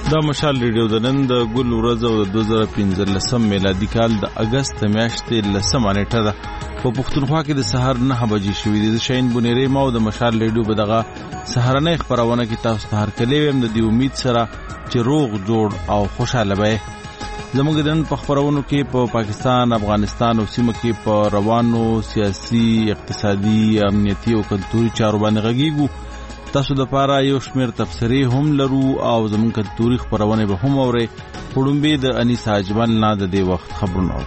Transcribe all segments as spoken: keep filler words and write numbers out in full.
دا مشال ریډیو د نن د ګل ورځ او د دوه زره پنځلسم میلادي کال د اگست میاشتې لسمه نیټه ده. په پښتونخوا کې د سحر نه بجې شوې دي. د شاهین بونیری ما او د مشال ریډیو په دغه سحرنۍ خپرونه کې تاسو ته هرکلی ویم د دې امید سره چې روغ جوړ او خوشاله وئ. زموږ د نن په خپرونو کې په پا پاکستان، افغانستان او سیمه کې په روانو سیاسي، اقتصادي، امنیتي او کلتوري چارو باندې غږیږو. تاسو د پاره یو شمیر تفسیری هم لرو او زموږ کلتوري خبرونه به هم اورئ. وړومبې د انیس اجمل نه د دې وخت خبرونه.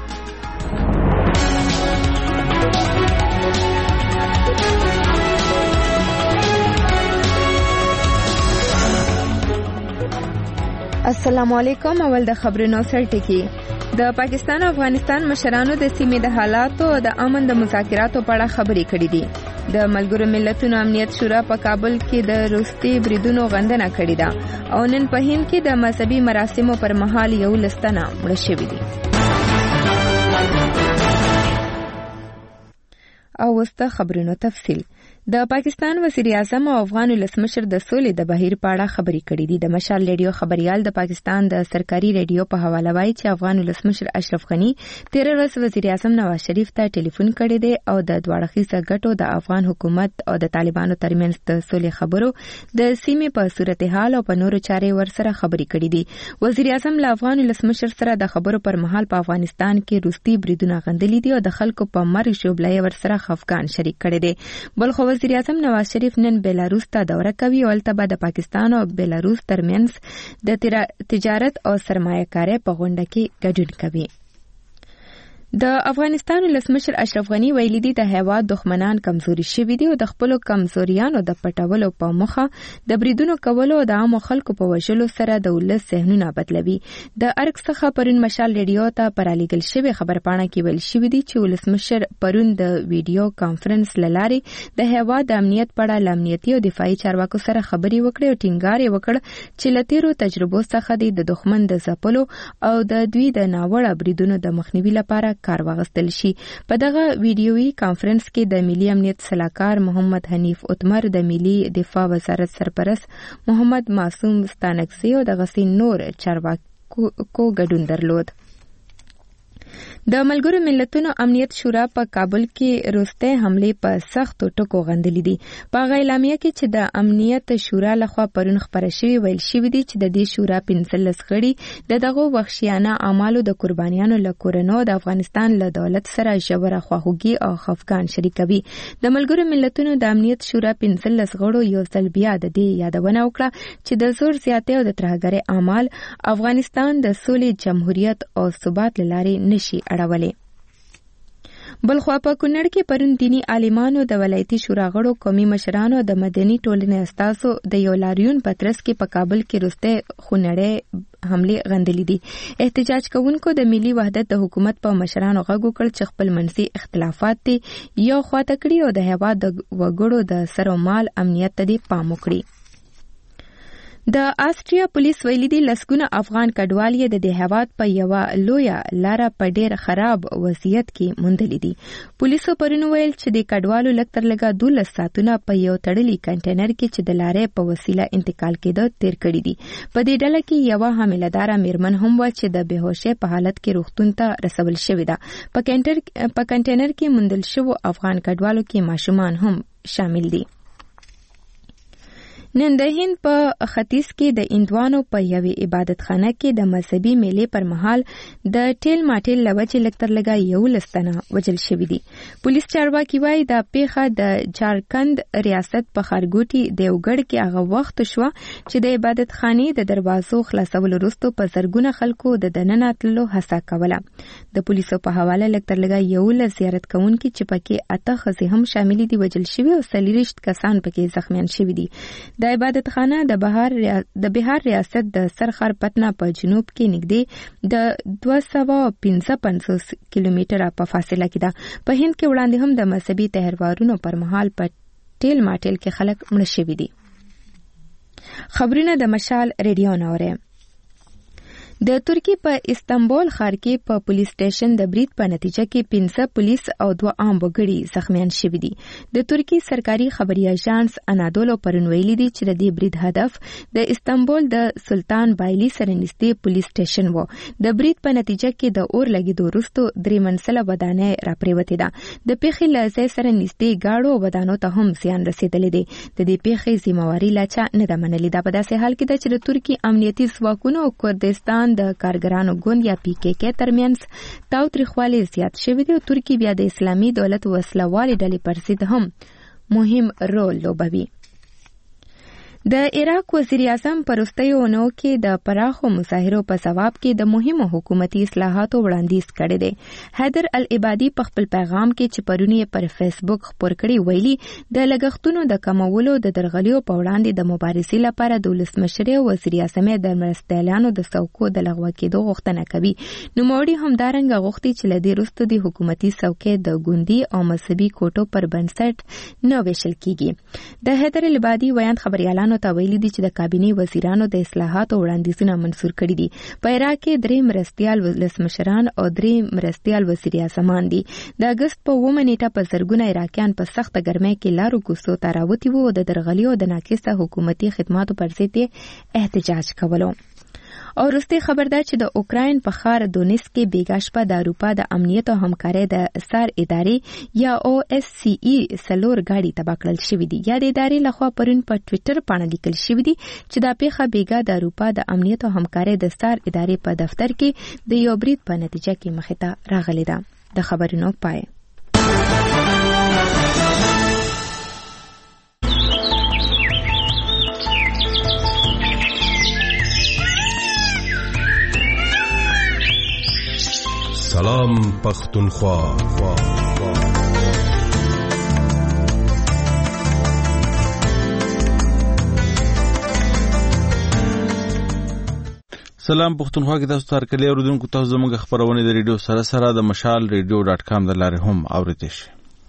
السلام علیکم. اول د خبرونو سرټکی. د پاکستان او افغانستان مشرانو د سیمې د حالاتو او د امن د مذاکراتو په اړه خبرې کړې دي. د ملګرو ملتونو امنیت شورا په کابل کې د روسي بریدونو غندنه کړې ده او نن په هند کې د مذهبي مراسمو پر مهال یو لستنه مړه شوې دي. او وسته خبرونو تفصیل. د پاکستان وزیر اعظم او افغان ولسمشر د سولې د بهیر په اړه خبرې کړې دي. د مشال ریډیو خبريال د پاکستان د سرکاري ریډیو په حواله وایي چې افغان ولسمشر اشرف غنی تیر ورځ وزیر اعظم نواز شریف ته ټلیفون کړی دی او د دواړه ګټو د افغان حکومت او د طالبانو ترمنځ د سولې خبرو د سیمې په صورتحال او په نورو چارې ورسره خبرې کړې دي. وزیر اعظم له افغان ولسمشر سره د خبرو پر مهال په افغانستان کې روسي بریدونه غندلي دي او د خلکو په مرګ شوبلې ورسره خفقان شریک کړي دي. بلخو وزیر اعظم نواز شریف نن بیلاروس ته دوره کوي او البته د پاکستان او بیلاروس ترمنځ د تجارت او سرمایه‌کارۍ په غونډه کې ګډون کوي. د افغانستان ولسمشر اشرف غنی ویلي دي د هیواد دښمنان کمزوري شوي دي او د خپل کمزوریانو د پټولو په مخه د بریدونو کولو او د عام خلکو په وژلو سره د ولس ذهنونه بدلوي. د ارګ څخه پرون مشال ریډیو ته پرالیږل شوی خبرپاڼه کې ویل شوی دي چې ولسمشر پرون د ویډیو کانفرنس لارې د هیواد د امنیت په اړه امنیتي او دفاعي چارواکو سره خبرې وکړې او ټینګار یې وکړ چې له تیرو تجربو څخه د دښمن د ځپلو او د دوی د ناوړه بریدونو د مخنیوي لپاره کار واغستل شي. په دغه ویډیويي کانفرنس کې د ملي امنیت صلاحکار محمد حنیف اتمر، د ملي دفاع وزارت سرپرست محمد معصوم ستانکزی او د غسین نور چارواکو ګډون درلود. د ملګرو ملتونو امنیت شورا په کابل کې روسي حمله په سختو ټکو غندلې دي. په اعلامیه کې چې د امنیت شورا لخوا پرون خبره شوی ویل شوی دی چې د دې شورا پنځلس غړي د دغه وحشیانه اعمالو د قربانیانو له کورنو د افغانستان له دولت سره ژوره خواخوږي او خفقان شریکوي. د ملګرو ملتونو د امنیت شورا پنځلس غړو یو ځل بیا د دې یادونه وکړه چې د زور زیاتې او د ترهګرۍ اعمال افغانستان د سولې، جمهوریت او ثبات لارې نشي اړولې. بلخوا په کونړ کې پرون دینی عالمانو، د ولایتي شورا غړو، قومي مشرانو، د مدني ټولنې استازو د یو لاریون په ترڅ کې په کابل کې روسي خونړۍ حمله غندلې دي. احتجاج کوونکو د ملي وحدت د حکومت په مشرانو غږ وکړ چې خپل منځي اختلافات دي یو خواته کړي او د هیواد د وګړو د سر او مال امنیت ته دې پام وکړي. د آسټریا پولیس ویلي دي لسګونه افغان کډوال یې د دې هیواد په یوه لویه لاره په ډېر خراب وضعیت کې موندلي دي. پولیسو پرون ویل چې د کډوالو لږ تر لږه دولس ساعتونه په یو تړلي کنټینر کې چې د لارې په وسیله انتقال کېده تیر کړي دي. په دې ډله کې یوه حامله‌داره میرمن هم وه چې د بېهوشۍ په حالت کې روغتون ته رسول شوې ده. په کنټینر کې موندل شوو افغان کډوالو کې ماشومان هم شامل دي. نن د هند په ختیځ کې د اندوانو په یوې عبادتخانه کې د مذهبي میلې پر مهال د ټیل ماټیل له وجې لږ تر لږه یولس تنه وژل شوي دي. پولیس چارواکي وایي دا پیښه د جارکند ریاست په ښارګوټي دیوګړ کې هغه وخت شوه چې د عبادتخانې د دروازو خلاصولو وروسته په زرګونه خلکو د دننه تللو هڅه کوله. د پولیسو په حواله لږ تر لږه یولس زیارت کوونکي چې پکې اته ښځې هم شاملې دي وژل شوي او څلوېښت کسان پکې زخمیان شوي دي. د عبادتخانه د بهار د بهار ریاست د سرخر پتنا په جنوب کې نږدې د دوه سوه پنځه پنځوس کیلومتره په فاصله کې ده. په هند کې وړاندې هم د مذهبي تهروارونو پر مهال په ټیل ماټیل کې خلک مړه شوي دي. خبرونه د مشال ریډیو نوره. د ترکی په استانبول ښار کې په پولیس سټیشن د برید په نتیجه کې پنځه پولیس او دوه عام وګړي زخمیان شوي دي. د ترکی سرکاري خبري اژانس انادولو پرون ویلي دي چې د دې برید هدف د استانبول د سلطان بایلی سره نږدې پولیس سټیشن و. د برید په نتیجه کې د اور لګیدو وروسته درې منزله ودانۍ راپریوتې ده. د پیښې له ځای سره نږدې ګاړو ودانو ته هم زیان رسیدلی دی. د دې پیښې ذمہواري لا چا نه ده منلې. دا په داسې حال کې ده چې د ترکی امنیتي ځواکونو او کردستان د کارګرانو ګوند یا پی کې کې ترمنځ تاوتریخوالی زیات شوی دی او ترکی بیا د اسلامي دولت وسلوالې ډلې پر ضد هم مهم رول لوبوي. د عراق وزیر اعظم په وروستیو اونو کې د پراخو مظاهرو په ځواب کې د مهمو حکومتي اصلاحاتو وړاندیز کړی دی. حیدر العبادي په خپل پیغام کې چې پرون یې پر فیسبوک خپور کړی ویلي د لګښتونو د کمولو د درغلیو په وړاندې د مبارزې لپاره د ولسمشر او وزیر اعظم د مرستیالانو د څوکو د لغوه کېدو غوښتنه کوي. نوموړي همدارنګه غوښتي چې له دې وروسته د حکومتي څوکۍ د ګوندي او مذهبي کوټو پر بنسټ نه ویشل کیږي. د حیدر العبادي ویاند خبريالانو ته ویلي دي چې د کابینې وزیرانو د اصلاحاتو وړاندیزونه منظور کړي دي. په عراق کې درې مرستیال ولسمشران او درې مرستیال وزیر اعظمان دي. د اګست په اوومه نیټه په زرګونه عراقیان په سخته ګرمۍ کې لارو کوڅو ته راوتي وو او د درغلي او د ناقصه حکومتي خدماتو پر ضد احتجاج کولو. او وروستي خبر ده چې د اوکراین په ښار دونیس کې بیګا شپه د اروپا د امنیت او همکارۍ د سار ادارې یا او اس سی ای څلور ګاډي تباه کړل شوي دي. یا د ادارې لخوا پرون په ټویټر باندې لیکل شوي دي چې دا پیښه بیګا د اروپا د امنیت او همکارۍ د سار ادارې په دفتر کې د یو برید په نتیجه کې مخې ته راغلې ده. د خبرونو پای. سلام پختونخوا. سلام پختونخوا کې تاسو ته کلی اوریدونکو تاسو زموږ خبرونه د ریډیو سره سره د مشال ریډیو ډاټ کام د لارې هم اوریدئ شئ.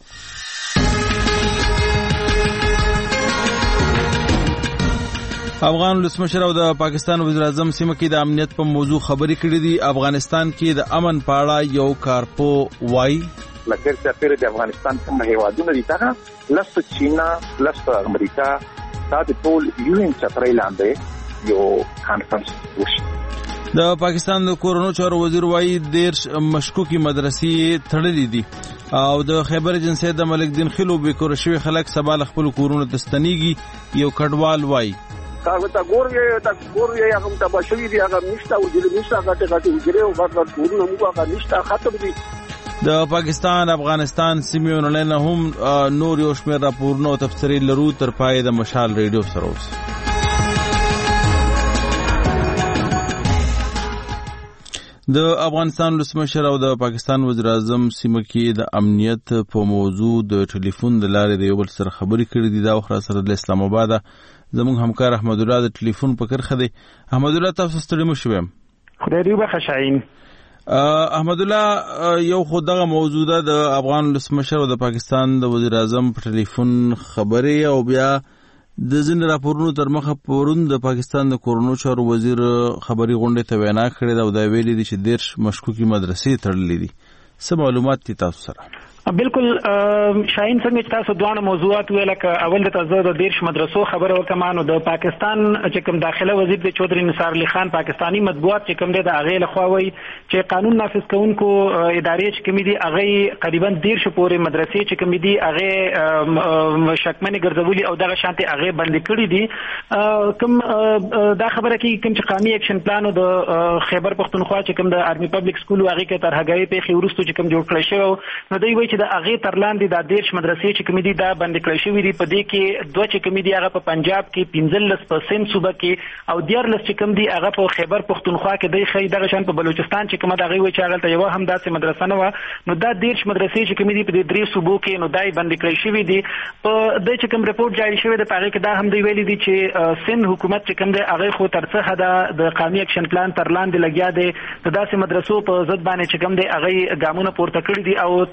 افغان ولسمشر او د پاکستان وزیر اعظم سیمه کې د امنیت په موضوع خبرې کړې دي. افغانستان کې د امن په اړه یو کارپو وایي لکه چې پیره د افغانستان کوم هیوادونه دي څنګه لست چینا لست امریکا دا د ټول یو ان چترې لاندې یو کانفرنس وشي. د پاکستان د کورونو چارو وزیر وایي دیرش مشکوکي مدرسې تړلې دي او د خیبر ایجنسی د ملک دین خلو بیکور شوی خلک سبا خپل کورونو تستنیږي. یو کډوال وایي کاغه تا ګورې تا ګورې هغه ته بشوي دی هغه نشته او د نشته هغه ته وګړي او هغه ټول نو هغه نشته ختم دي. د پاکستان افغانستان سیمونو لنه هم نور یو شمېر راپورونه او تفسیري لرو تر پای د مشال ریډیو سره اوس. د افغانستان ولسمشر او د پاکستان وزیر اعظم سیمه کې د امنیت په موضوع د ټلیفون د لارې د یو بل سره خبرې کړې دي. دا وخت سره د اسلام آباد زموږ همکار احمد الله د ټلیفون په کرخه دی. احمد الله تاسو ستړي مو شوم. خدای دې وبخښي شاهین. احمد الله یو خو دغه موضوع ده د افغان ولسمشر او د پاکستان د وزیر اعظم په ټلیفون خبرې او بیا د ځینې راپورونو تر مخه پرون د پاکستان د کورونو چارو وزیر خبري غونډې ته وینا کړې ده او دا ویلي دي چې دیرش مشکوکي مدرسې تړلې دي. څه معلومات دي تاسو سره؟ بالکل شاهین څنګه تاسو دوه موضوعات ویل ک اول د تاسو د دیرش مدرسو خبره وکمانو د پاکستان چې کوم داخله وزیر د چودري نثار علي خان پاکستانی مطبوعات چې کوم د اغه لخوا وی چې قانون نافذ کوونکو ادارې چې کوم دي اغه تقریبا دیرش پورې مدرسې چې کوم دي اغه شکمنې ګرځولي او دغه شانتي اغه بند کړی دي. کوم دا خبره کې کوم چې قومي اکشن پلان د خیبر پختونخوا چې کوم د آرمي پبلک سکول واغې کې تر هغه په خورستو چې کوم جوړ کړی شو نو دوی چې د اغه ترلاندې د دیرش مدرسې چې کومې دي دا بند کړی شوې دي. په دې کې دوه چې کومې دي هغه په پنجاب کې پنځلس پرسنټ صوبه کې او دیارلس چې کوم دي هغه په خیبر پختونخوا کې دی خې دغه شان په بلوچستان چې کومه دغه وی چې هغه ته یو هم داسې مدرسه نه و نو دا دیرش مدرسې چې کومې دي په دې درې صوبو کې نو دای بند کړی شوې دي. په دې چې کوم رپورت جاری شوی دی په هغه کې دا هم دی ویلي دي چې سند حکومت چې کوم دی هغه خو تر څه حد د قومي اکشن پلان ترلاندې لګیا دی د داسې مدرسو په ضد باندې چې کوم دی هغه ګامونه پورته کړی دي او تر دې د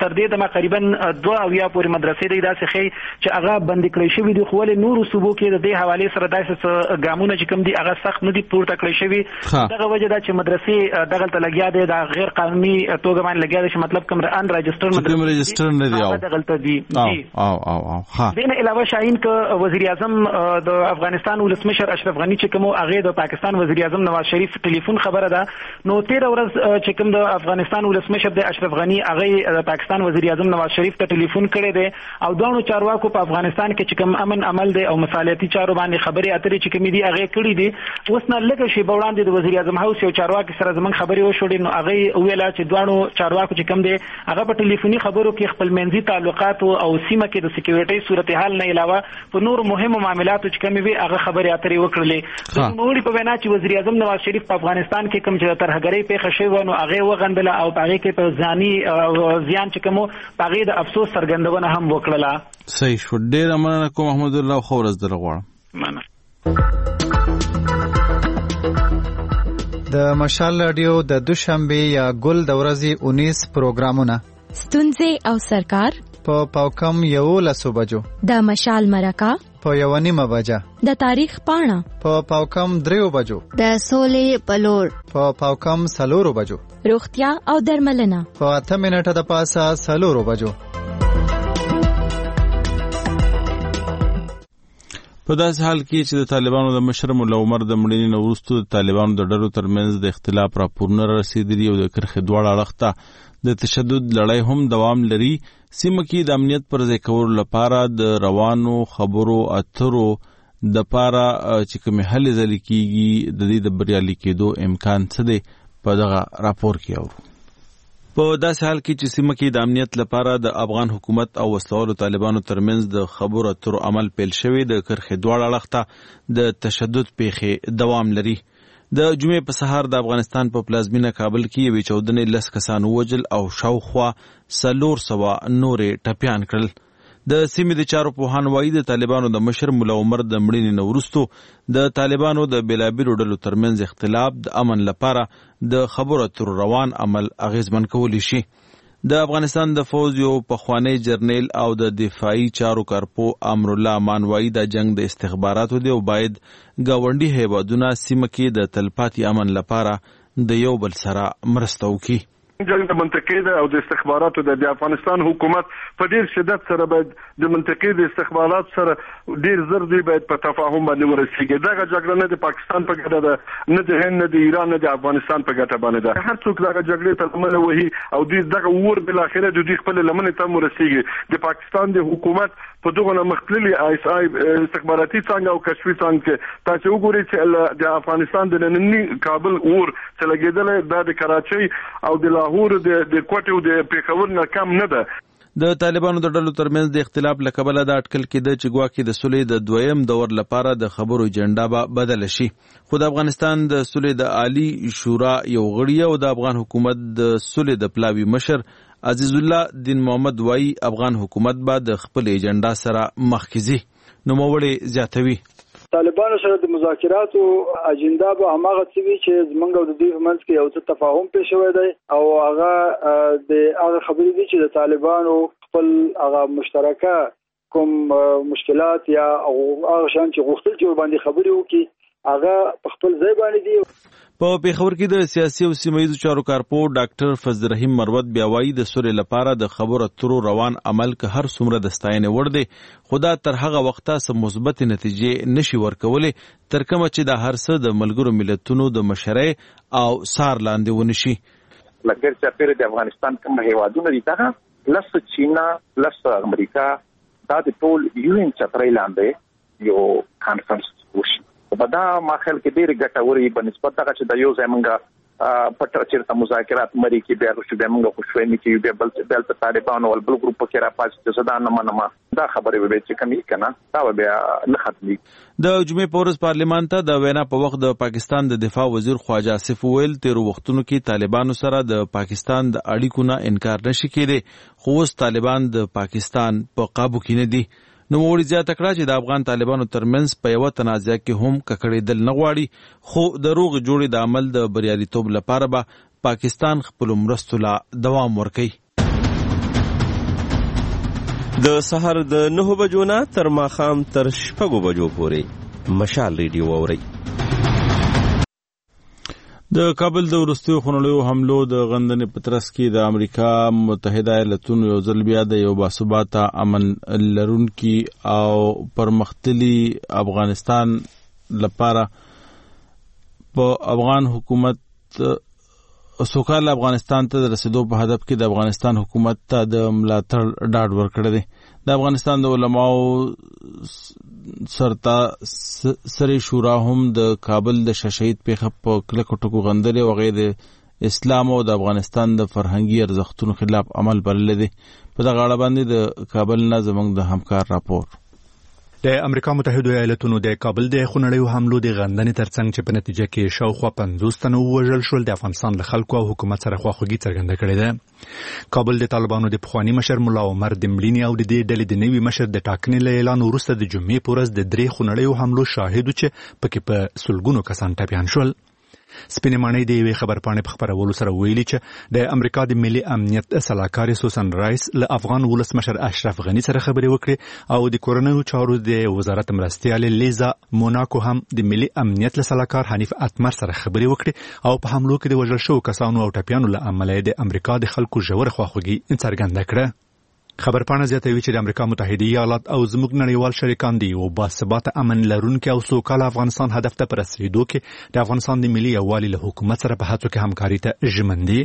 تقریبا دوه اویا پورې مدرسې د داسې خي چې هغه بندي کړی شوی دي، خو له نورو صوبو کې د دې حواله سره داسې ګامونه چې کوم دي هغه سخت نه دي پورته کړی شوی. دغه وجه دا چې مدرسې دغه ته لګیا دي د غیر قانوني توګه باندې لګیا دي، چې مطلب کوم ان رجستر مدرسې رجستر نه دي او دغه ته دي. او او او ها دین علاوه شاهین ک وزیر اعظم د افغانستان ولسمشر اشرف غنی چې کوم هغه د پاکستان وزیر اعظم نواز شریف ټلیفون خبره ده، نو تیر ورځ چې کوم د افغانستان ولسمشر د اشرف غنی هغه د پاکستان وزیر اعظم نواز شریف ته ټلیفون کړی دی او دوه چارواکو په افغانستان کې چې کوم امن عمل دی او مصالحتي چارو باندې خبرې اترې چې کوم دي هغه کړې دي. اوس نه لکه شی وړاندې د وزیر اعظم هاوس یو چارواکي سره زمونږ خبرې وشوړې، نو هغه ویلا چې دوه چارواکو چې کوم دي هغه په ټلیفوني خبرو کې خپل منځي تعلقات او سیمه کې د سکیورټي صورتحال نه علاوه په نور مهمو معاملاتو چې کوم وي هغه خبرې اترې وکړلې. نو وړي په وینا چې وزیر اعظم نواز شریف په افغانستان کې کوم چې ترهګرۍ پیښه شوې نو هغه وغندله او هغه کې په ځاني زیان چې کوم هغه د افسوس څرګندونه هم وکړله. صحیح شو. ډېر مننه کوم محمد الله خو ورځ در غواړم. مننه. د مشال رادیو د دوشنبه یا ګل د ورځې اونیس پروګرامونه ستونزې او سرکار په پاوکم یو لسو بجو، د مشال مرکه په یو نیمه بجه، د تاریخ پاڼه په پاوکم دریو بجو، د سولې پلور په پاوکم سلورو بجو، روغتیا او درملنه په اته منټه د پاسه سلورو بجو. په داسې حال کې چې د طالبانو د مشر مولا عمر د مړینې نه وروسته د طالبانو د ډلو ترمنځ د اختلاف راپورونه رسېدلي او د کرښې دواړه اړخ ته د تشدد لړۍ هم دوام لري. سیمه کې د امنیت پر ځای کولو لپاره د روانو خبرو اترو د پاره چې کومې هلې ځلې کېږي د دې د بریالي کېدو امکان څه دی په دغه راپور کې اورو. په داسې حال کې چې سیمه کې د امنیت لپاره د افغان حکومت او وسلوالو طالبانو ترمنځ د خبرو اترو عمل پیل شوی، د کرښې دواړه اړخ ته د تشدد پیښې دوام لري. د جمعې په سهار د افغانستان په پلازمینه کابل کې یوې چاودنې لس کسان ووژل او شاوخوا څلور سوه نورې ټپیان کړل. د سیمې د چارو پوهان وایي د طالبانو د مشر مولا عمر د مړینې نه وروسته د طالبانو د بېلابېلو ډلو ترمنځ اختلاف د امن لپاره د خبرو اترو روان عمل اغېزمن کولی شي. د افغانستان د فوز یو پخوانی جرنیل او د دفاعي چارو کارپو امرالله امان وایي دا جنگ د استخباراتو دی او باید ګاونډي هیوادونه سیمه کې د تلپاتې امن لپاره د یو بل سره مرسته وکړي. جنگ د منطقې ده او د استخباراتو د افغانستان حکومت په ډیر شدت سره باید د منطقې د استخبارات سره ډیر زر دی باید په تفاهم باندې ورسیږي. دغه جګړه نه د پاکستان په ګټه ده، نه د هند، نه د ایران، نه د افغانستان په ګټه باندې ده. هر څوک دغه جګړې ته لمنه وهي او دوی دغه ور بل اخره د دوی خپل لمنه ته ورسیږي. د پاکستان د حکومت په دغه مختلفي آی اس آی استخباراتي څنګه او کشفي څنګه تاسو وګورئ چې د افغانستان د نننی کابل ور چې لګیدل د کراچۍ او د لاهور د کوټې او د پیښور نه کم نه ده. د طالبانو د ډلو ترمنځ د اختلاف له کبله دا اټکل کېده چې ګواکې د صلحې د دویم دور لپاره د خبرو ایجنډا به بدله شي. خو د افغانستان د صلحې د عالی شورا یو غړی او د افغان حکومت د صلحې د پلاوي مشر عزیز الله دین محمد وایي افغان حکومت به د خپل ایجنډا سره مخکې ځي. نوموړی زیاتوي طالبانو سره د مذاکراتو اجنډا به هماغه څه وي چې زمونږ او د دوی په منځ کې یو څه تفاهم پیښ شوی دی او هغه د هغه خبرې دي چې د طالبانو خپل هغه مشترکه کوم مشکلات یا هغه شان چې غوښتل چې باندې خبرې وکړي هغه په خپل ځای باندې دي. په پیښور کې د سیاسي او سیمه‌ییزو چارو کارپو ډاکټر فضل رحیم مروت بیا وایي د سولې لپاره د خبرو اترو روان عمل که هر څومره د ستاینې وړ دی، خو دا تر هغه وخته څه مثبت نتیجې نشي ورکولی تر کومه چې دا هر څه د ملګرو ملتونو د مشرۍ او سار لاندې ونشي. لګر چاپیره د افغانستان کوم هیوادونه دي ته لس چینا لس امریکا دا د ټول یو ان چترۍ لاندې یو کانفرنس وشي. په دا ماخل کې ډېر ګټوري په نسبت هغه چې د یو ځای مونږه پټ چیرته مذاکرات مری کې بیا رښتیا به مونږ خوشوي کې بیا بل بل په طالبانو او بل ګروپ کې را پاتې چې زدا نه منما دا خبره به چې کمی کنه دا بیا نه ختمي. د جمعې په ورځ پارلیمان ته د وینا په وخت د پاکستان د دفاع وزیر خواجه آصف ویل تیر وختونو کې طالبانو سره د پاکستان د اړیکو نه انکار نشي کېدی خو اوس طالبان د پاکستان په قابو کې نه دي. نو وړي زیاته کړه چې د افغان طالبانو ترمنځ په یو تنازع کې هم ککړېدل نه غواړي خو د روغ جوړې د عمل د بریالیتوب لپاره به پاکستان خپل مرستو لا دوام ورکوي. د سحر د نهو بجو نه تر ماښام تر شپږو بجو پورې مشال ریډیو واورئ. د کابل د وروستیو خونړیو حملو د غندنې په ترڅ کې د امریکا متحده ایالتونو یو ځل بیا د یو باثباته امن لرونکي او پرمختللي افغانستان لپاره په افغان حکومت سوکاله افغانستان ته د رسیدو په هدف کې د افغانستان حکومت ته د ملاتړ ډاډ ورکړی دی. د افغانستان د علماو سرتا سری شورا هم د کابل د شهید پیښه په کلکو ټکو غندلې او غیر اسلام او د افغانستان د فرهنګي ارزښتونو خلاف عمل بللی دی. په دغه اړه باندې د کابل نه زموږ د همکار راپور. د امریکا متحده ایالتونو د کابل د خونړیو حملو د غندنې ترڅنګ چې په نتیجه کې شاوخوا پنځوس تنه ووژل شول، د افغانستان له خلکو او حکومت سره خواخوږي څرګنده کړې ده. کابل د طالبانو د پخواني مشر ملا عمر د مړینې او د دې ډلې د نوي مشر د ټاکنې له اعلان وروسته د جمعې په ورځ د درې خونړیو حملو شاهد چې پکې په سلګونو کسان ټپیان شول. سپینې ماڼۍ د یوې خبرپاڼې په خپرولو سره ویلي چې د امریکا د ملي امنیت سلاکار سوسن رایس له افغان ولسمشر اشرف غنی سره خبرې وکړې او د کورنیو چارو د وزارت مرستیال لیزا موناکو هم د ملي امنیت سلاکار حنیف اتمر سره خبرې وکړې او په حملو کې د وژل شوو کسانو او ټپیانو له امله د امریکا د خلکو ژوره خواخوږي څرګنده کړه. خبرپاڼه زیاتوي چې د امریکا متحده ایالات او زموږ نړیوال شریکان دي او باثباته امن لرونکي او سوکاله افغانستان هدف ته پر رسیدو کې د افغانستان د ملي یووالي له حکومت سره په هڅو کې همکاري ته ژمن دي.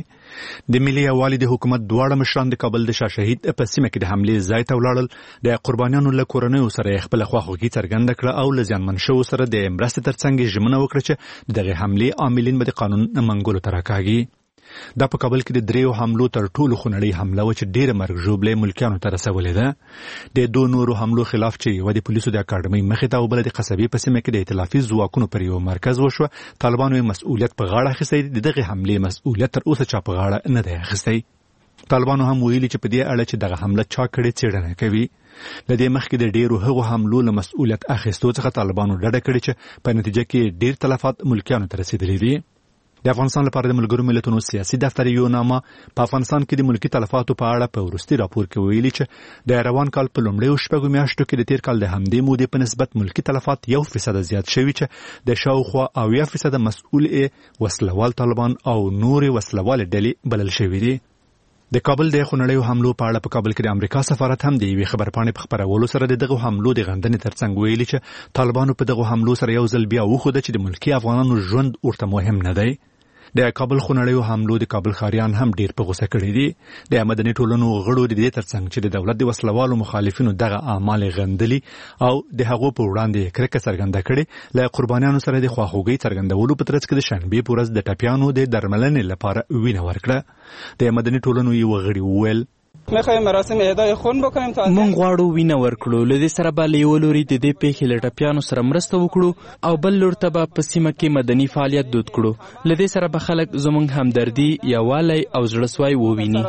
د ملي یووالي د حکومت دواړه مشران د کابل د شاه شهید په سیمه کې د حملې ځای ته ولاړل، د قربانیانو له کورنیو سره خپل خواخوږي څرګنده کړه او له زیانمن شوو سره د مرستې ترڅنګ ژمنه وکړه چې دغه حملې عاملین به د قانون منګولو ته راکاږي. دا په کابل کې د دریو حملو تر ټولو خونړۍ حمله و چې ډېره مرګ ژوبلې ملکیانو ته رسولې ده. د دوه نورو حملو خلاف چې یوه د پولیسو د اکاډمۍ مخې ته او بله د قصبې په سیمه کې د ائتلافي ځواکونو پر یو مرکز وشوه، طالبانو یې مسؤلیت په غاړه اخیستی. د دغې حملې مسؤلیت تر اوسه چا په غاړه نه دی اخیستی. طالبانو هم ویلي چې په دې اړه چې دغه حمله چا کړې څېړنه کوي. له دې مخکې د ډېرو هغو حملو له مسؤلیت اخیستو څخه طالبانو ډډه کړې چې په نتیجه کې ډېر تلفات ملکیانو ته رسېدلي دي. د افغانستان لپاره د ملګرو ملتونو سیاسي دفتر یو نامه په افغانستان کې د ملکی تلفاتو په اړه په وروستي راپور کې ویلي چې د روان کال په لومړیو شپږو میاشتو کې د تیر کال د همدې مودې په نسبت ملکی تلفات یو فیصد زیات شوي چې د شاوخوا اویا فیصد مسؤل وسلوال طالبان او نور وسلوال ډلې بلل شوي دي. د کابل د خونړیو حملو په اړه په کابل کې د امریکا سفارت هم د یوې خبرپاڼې په خپرولو سره د دغه حملو د غندنې ترڅنګ ویلي چې طالبانو په دغه حملو سره یو ځل بیا وښوده چې د ملکی افغانانو ژوند ورته مهم نه دی. د کابل خونړیو حملو د کابل ښاریان هم ډیر په غوسه کړي دي. د مدني ټولنو غړو د دې ترڅنګ چې د دولت د وسلوالو مخالفینو دغه اعمال غندلي او د هغو په وړاندې کرکه څرګنده کړي، له قربانیانو سره د خواخوږۍ څرګندولو په ترڅ کې د شنبې په ورځ د ټپیانو د درملنې لپاره وینه ورکړه. د مدني ټولنو یو غړي وویل میخوایم مراسم اهدای خون بکنیم. مونږ غواړو وینه ورکړو، له دې سره به له یو لوري د دې پیښې له ټپیانو سره مرسته وکړو او بل لور ته به په سیمه کې مدني فعالیت دود کړو. له دې سره به خلک زموږ همدردي، یووالی او زړهسوی وویني.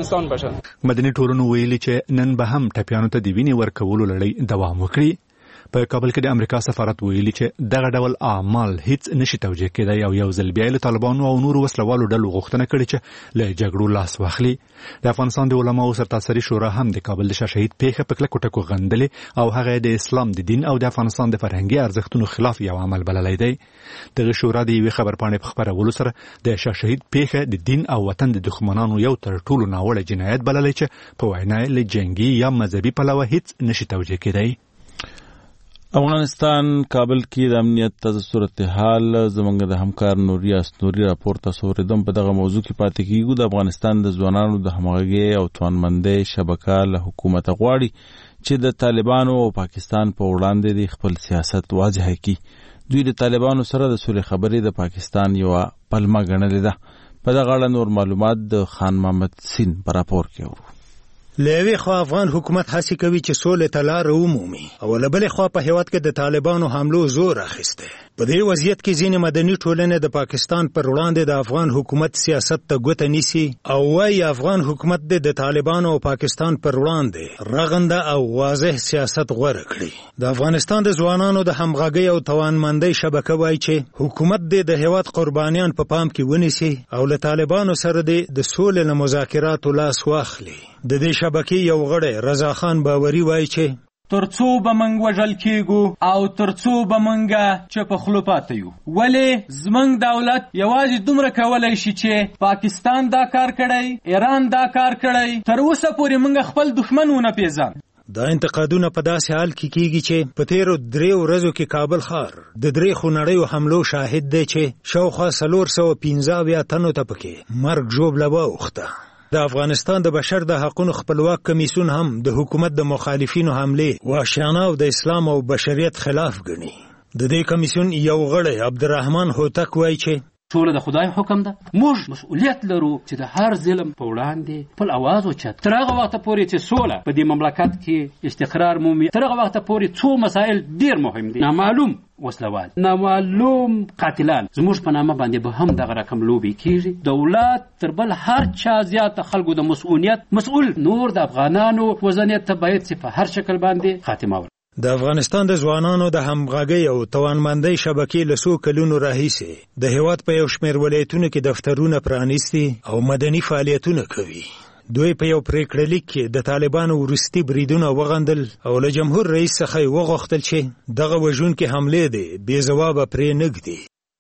مدني ټولنو ویلي چې نن به هم ټپیانو ته د وینې ورکولو لړۍ دوام وکړي. په کابل کې د امریکا سفارت ویلي چې دغه ډول اعمال هیڅ نشي توجیه کېدای او یو ځل بیا له طالبانو او نورو وسلوالو ډلو غوښتنه کړې چې له جګړو لاس واخلي. د افغانستان د علماو سرتاسري شورا هم د کابل د شاه شهید پیښه په کلکو ټکو غندلې او هغه د اسلام د دین او د افغانستان د فرهنګي ارزښتونو خلاف یو عمل بللی دی. دغه شورا د یوې خبرپاڼې په خپرولو سره د شاه شهید پیښه د دین او وطن د دښمنانو یو تر ټولو ناوړه جنایت بللی چې په وینا له جنگي یا مذهبي پلوه هیڅ نشي توجیه کېدای. افغانستان کابل کې د امنیت تازه صورتحال زموږ د همکار نوري اسنوري راپور تاسو ورېدم. په دغه موضوع کې پاتې کیږو. د افغانستان د ځوانانو د همغږۍ او توانمندۍ شبکه له حکومت غواړي چې د طالبانو او پاکستان په وړاندې د خپل سیاست واضح کړي. دوی د طالبانو سره د سولې خبرې د پاکستان یو پلمه ګڼلې ده. په دغه اړه نور معلومات د خان محمد سین په راپور کې ورو. له یوې خوا افغان حکومت هڅې کوي چې سولې ته لاره ومومي او له بلې خوا په هېواد کې د طالبانو حملو زور اخیستی. په دې وضعیت کې ځینې مدني ټولنې د پاکستان پر وړاندې د افغان حکومت سیاست ته ګوته نیسي او وایي افغان حکومت د طالبانو او پاکستان پر وړاندې رغنده او واضح سیاست غوره کړي. د افغانستان د ځوانانو د همغږۍ او توانمندۍ شبکه وایي چې حکومت د هېواد قربانیان په پام کې ونیسي او له طالبانو سره د سولې له مذاکراتو لاس واخلي. د دې شبکې یو غړی رضا خان باوري وایي چې ترڅو به منګ وژل کېږو او ترڅو به منګه چپ خلو پاتې یو. ولې زمنګ دولت یوازې دومره کولی شي چې پاکستان دا کار کړی، ایران دا کار کړی، تر اوسه پورې منګه خپل دښمن ونه پیژان. دا انتقادونه په داسې حال کې کیږي چې په تیرو درې ورځو کې کابل ښار د درې خونړیو حملو شاهد دی چې شاوخوا څلور سوه پنځه اویا تنو ته پکې مرګ ژوبله واوښته. د افغانستان د بشر د حقونو خپلواک کمیسیون هم د حکومت د مخالفینو حملې وحشیانه او د اسلام او بشریت خلاف ګڼي. د دې کمیسیون یو غړی عبدالرحمن هوتک وایي چې ټول د خدای حکم ده. موږ مسؤلیت لرو چې د هر ظلم په وړاندې خپل اواز اوچت. تر هغه وخته پورې چې سوله په دې مملکت کې استقرار مومي، تر هغه وخته پورې څو مسایل ډیر مهم دي. نامعلوم وسلوال، نامعلوم قاتلان زموږ په نامه باندې به هم دغه رقم لوبې کیږي. دولت تر بل هر چا زیات خلکو د مسؤلیت مسؤل نور د افغانانو وزنیت ته باید چې په هر شکل باندې خاتمه ورکړي. د افغانستان د ځوانانو د همغږۍ او توانمندۍ شبکې له څو کلونو راهیسې د هېواد په یو شمېر ولایتونو کې دفترونه پرانیستي او مدني فعالیتونه کوي. دوی په یو پریکړه لیک کې د طالبانو وروستي بریدونه وغندل او له جمهور رئیس څخه یې وغوښتل چې دغه وژونکې حملې دي بې ځوابه پرې نږدي.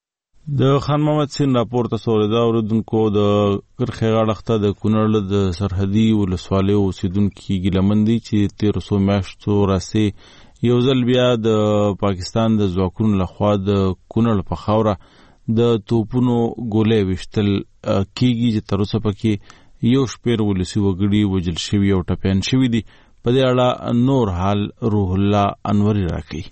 د خان محمد سین راپورته سوریدا اوریدونکو د کرخې غاړه د کونړ د سرحدي ولسوالیو اوسیدونکي ګیلمن دي چې تېرو څو میاشتو راهیسې یو ځل بیا د پاکستان د ځواکونو لخوا د کونړ په خاوره د توپونو ګولۍ ویشتل کیږي چې تر اوسه پکې یو شمېر ولسي وګړي وژل شوي او ټپیان شوي دي. په دې اړه نور حال روح الله انوري راکوي.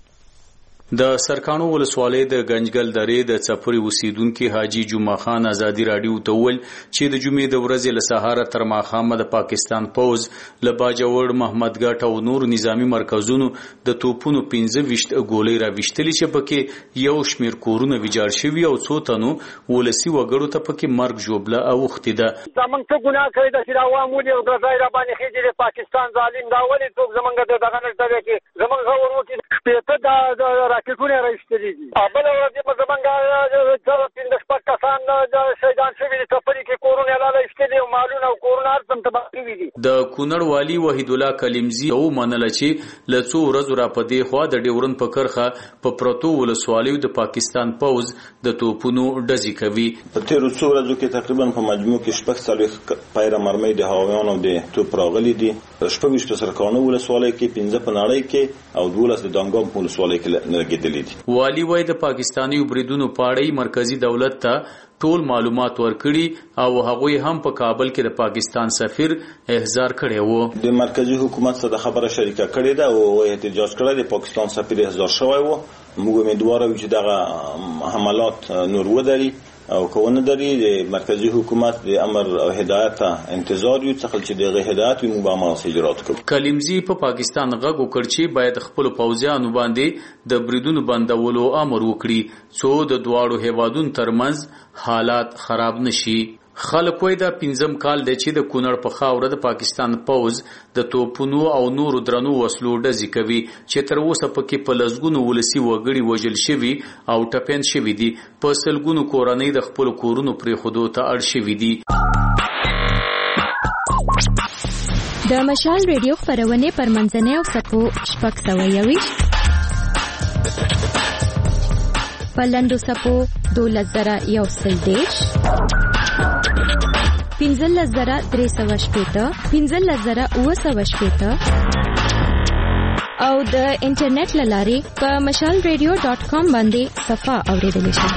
د سرکانو ولسوالۍ د گنجګل درې د څپري اوسیدونکي حاجی جمعه خان ازادي رادیو ته وویل چې د جمعې د ورځې له سهاره تر ماښامه د پاکستان پوځ له باجوړ، محمدګټ او نور نظامی مرکزونو د توپونو پنځه ویشت ګولۍ راویشتلې چې پکې یو شمېر کورونه ویجاړ شوي او څو تنو ولسي وګړو ته پکې مرګ ژوبله اوښتې ده. زمونږ څه ګناه کړې ده چې د عوام ولې او ګرځای را باندې خېږي د پاکستان ظالم دا ولې څوک زمونږ د دغه نشته دی چې زمونږ غور وکړي شپېته د راکټونه راایستلي دي. بله ورځ به زمونږ پنځه شپږ کسان شهیدان شوي دي. ټپلي کې کورونه یې لاله ایستلي او مالونه او کورونه هر څه تباه شوي دي. د کونړ والي وحیدالله کلیمزي ومنله چې له څو ورځو را په دې خوا د ډیورن په کرښه په پرتو ولسوالیو د پاکستان پوځ د توپونو ډزې کوي. په تېرو څو ورځو کې تقریبا په مجموع کې شپږ څلوېښت پیره مرمۍ د هغویانو د توپ راغلي دي. شپږ ویشت په سرکانو ولسوالۍ کې، پنځه په نړۍ کې او دولس د دانګام په ولسوالۍ کې لګېدلي دي. والی وای د پاکستاني بریدونو پاړی مرکزی دولت ته ټول معلومات ورکړي او هغوی هم په کابل کې د پاکستان سفیر احضار کړی وو. د مرکزی حکومت سره د خبره شریکه کړې ده او احتجاج کړی د پاکستان سفیر احضار شوی وو. موږ امیدوار یو چې دغه حملات نور ودري او کونه دري د مرکزی حکومت د امر او هدایت ته انتظار یو څخه چې دغه هدایت موږ به عمل اجرات کوو. کلیمزي په پاکستان غږ وکړ چې باید خپل پوځیانو باندې د بریدونو بندولو امر وکړي څو د دواړو هیوادونو ترمنځ حالات خراب نشي. خلک وای دا پنځم کال دی چې د کونړ په خاوره د پاکستان پوځ د توپونو او نورو درنو وسلو ډزې کوي چې تر اوسه پکې په لسګونو ولسي وګړي وژل شوي او ټپیان شوي دي. په سلګونو کورنۍ د خپلو کورونو پرېښودو ته اړ شوي دي. د مشال ریډیو خپرونې پر منځنۍ او سپو شپږ سوه یویشت په لنډو څپو دولس زره یو سل دېرش پنځلس زره درې سوه شپېته پنځلس زره اووه سوه شپېته او د انټرنیټ له لارې په مشال ریډیو ډاټ کام باندې صفحه اورېدلی شي.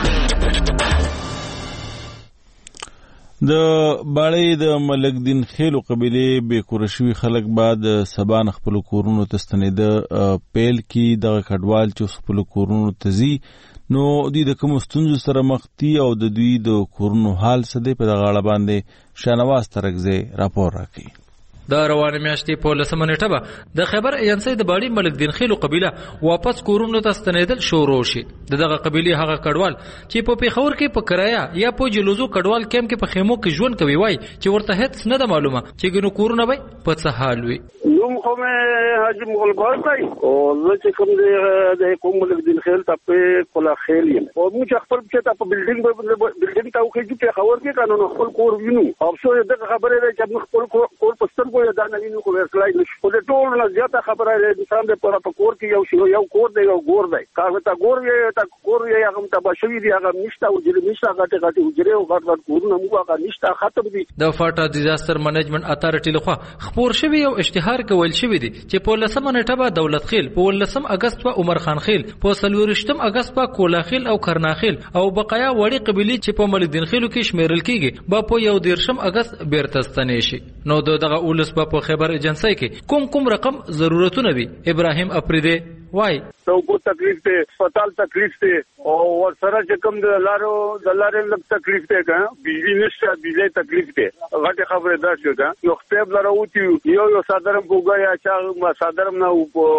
د باړې د ملک دین خیلو قبیلې بې کوره شوي خلک بعد سبا نه خپلو کورونو ته ستنېده پیل کې دغه کډوال چې خپلو کورونو ته ځي نو دوی د کومو ستونزو سره مخ دي او د دوی د کورونو حال څه دی په دغه اړه باندې شاهنواز ترکزی راپور راکوي. د روانه میاشتې په لسمه نیټه به د خیبر ایجنسۍ د باړې ملک دین خیلو قبیله واپس کورونو ته ستنېدل شروع شي. د دغه قبیلې هغه کډوال چې په پیښور کې په کرایه یا په جلوزو کډوال کیمپ کې په خیمو کې ژوند کوي وای چې ورته هیڅ نه ده معلومه چې ګنو کورونه به په څه حال وي. نوم خو مې حاجی مغل ګور دی او زه چې کوم دی د قوم ملک دین خیل ته په کلا خیل یم او موږ خپل چې ته په بلډینګ بلډینګ ته وکړو چې خبر کې قانون خپل کور وینو افسوس دغه خبره ده چې موږ خپل کور پستر کوی دا نه وینو خو ورسلای نشو خو د ټول نه زیاته خبره ده د سم په په کور کې یو شی یو کور دی یو ګور دی کاغه تا ګور یې تا کور یې هغه ته بشوي دی هغه نشته او چې نشته غټه غټه وجره او غټ غټ کورونه موږ هغه نشته ختم دي د فاټا ډیزاستر منیجمنت اتارټي لخوا خبر شوی یو اشتهار کول شوی دی چې په لسمه نیټه به دولت خیل په لسم اگست په عمر خان خیل په سلورشتم اگست په کولا خیل او کرنا خیل او بقایا وړي قبيلي چې په ملک دین خیلو کې شمیرل کیږي با په یو دیرشم اگست بیرته ستنې شي نو دغه اولس په خبر ایجنسی کې کوم کوم رقم ضرورتونه وي ابراهیم اپریده وای تو کو تکلیف ته هسپتال تکلیف ته او ورسره چې کوم د لارو د لارې لږ تکلیف ته کا بجلی نشته بجلی تکلیف ته غټه خبره ده چې کا یو خپل لراوتی یو یو صدرم کوګا یا چې صدرم نه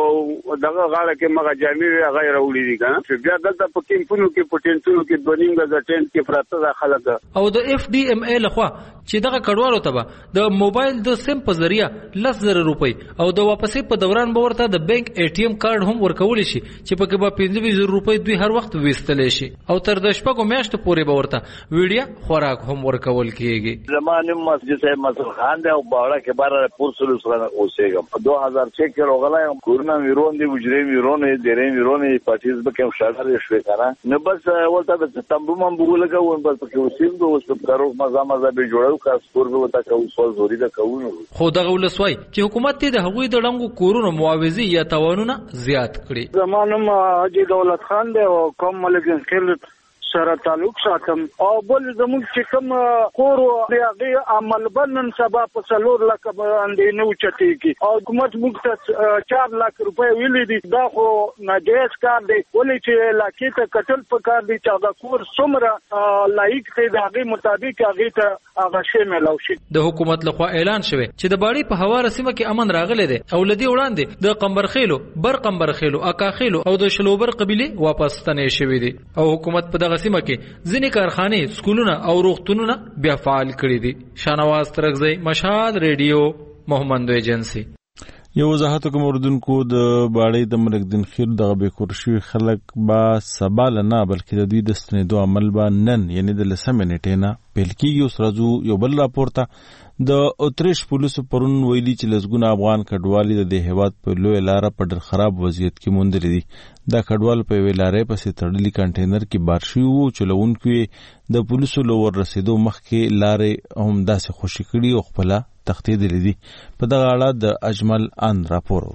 دغه غاړه کې مګه جامع غیر اولی دي کا چې بیا دلته په کیمپونو کې پټنټونو کې بنینګ غټن کې پراته خلک او د اف ډي ام ای لخوا چې دغه کډوالو ته د موبایل د سیم په ذریعہ لس زره روپۍ او د واپسې په دوران به ورته د بانک ای ټي ام کارت هم ورکول شي چې پکې به پنځه زره روپۍ دوی هر وخت وستل شي او تر د شپږو میاشتو پورې به ورته ویډیو خوراک هم ورکول کیږي زمانه مسجد صاحب مسل خان دی او باوړه کې بار پور سلو سره اوسېګم دو هزار چھ کې راغلایم کورونا ویرون دی وجري ویرون دی درې ویرون پاتیز به کوم شاړه شوي کنه نو بس ولته د تمبو مم بوګلګو بس پکې اوسېم دو اوس په کارو مزه مزه به جوړو کا سپور به وتا کو سوال زوري دا کوو خو دغه ولسوي چې حکومت د هغوی د لنګو کورونو معاوضي یا توانونه زیات کړي زمانم حاجی دولت خان دی او کوم ملک خیل سره تعلق ساتم او بل زموږ چې کوم کور دی هغه عمل بنن سبا په څلور لک باندې نو چتیږي او حکومت موږ ته چار لک روپۍ ویلې دي دا خو ناجایز کار دی ولې چې لاکې ته کټل په کار دی چې هغه کور څومره لایق دی د هغه مطابق هغه ته هغه شی ملو شي د حکومت لخوا اعلان شوی چې د باړي په هواره سیمه کې امن راغلی دی او لدی وړاندې د قمبرخیلو بر قمبرخیلو اکاخیلو او د شلوبر قبيله واپس ستنې شوی دي او حکومت په دغه سیمه کې ځینې کارخانې سکولونه او روغتونونه بیا فعال کړي دي شانواز ترغزی مشهد ریډیو محمد ایجنسی یو وضاحت کوم اردوونکو د باړې د ملک دین خیر دغه به کورشي خلک با سبا نه بلکې د دوی د ستنېدو عمل با نن یعنی د لسمه نیټه نه پیل کیږي اوس راځو یو بل راپورته د اتریش پولیسو پرون ویلي چې لسګونه افغان کډوالي د دې هیواد په لوی لار په ډېر خراب وضعیت کې موندل دي دا کډوال په ویلارې پسې تړلي کنټینر کې بار شوی وو چې لونکو د پولیسو لور رسیدو مخکې لارې هم داسې خوشي کړي او خپل تختیدل دي په دغه اړه د اجمل ان راپور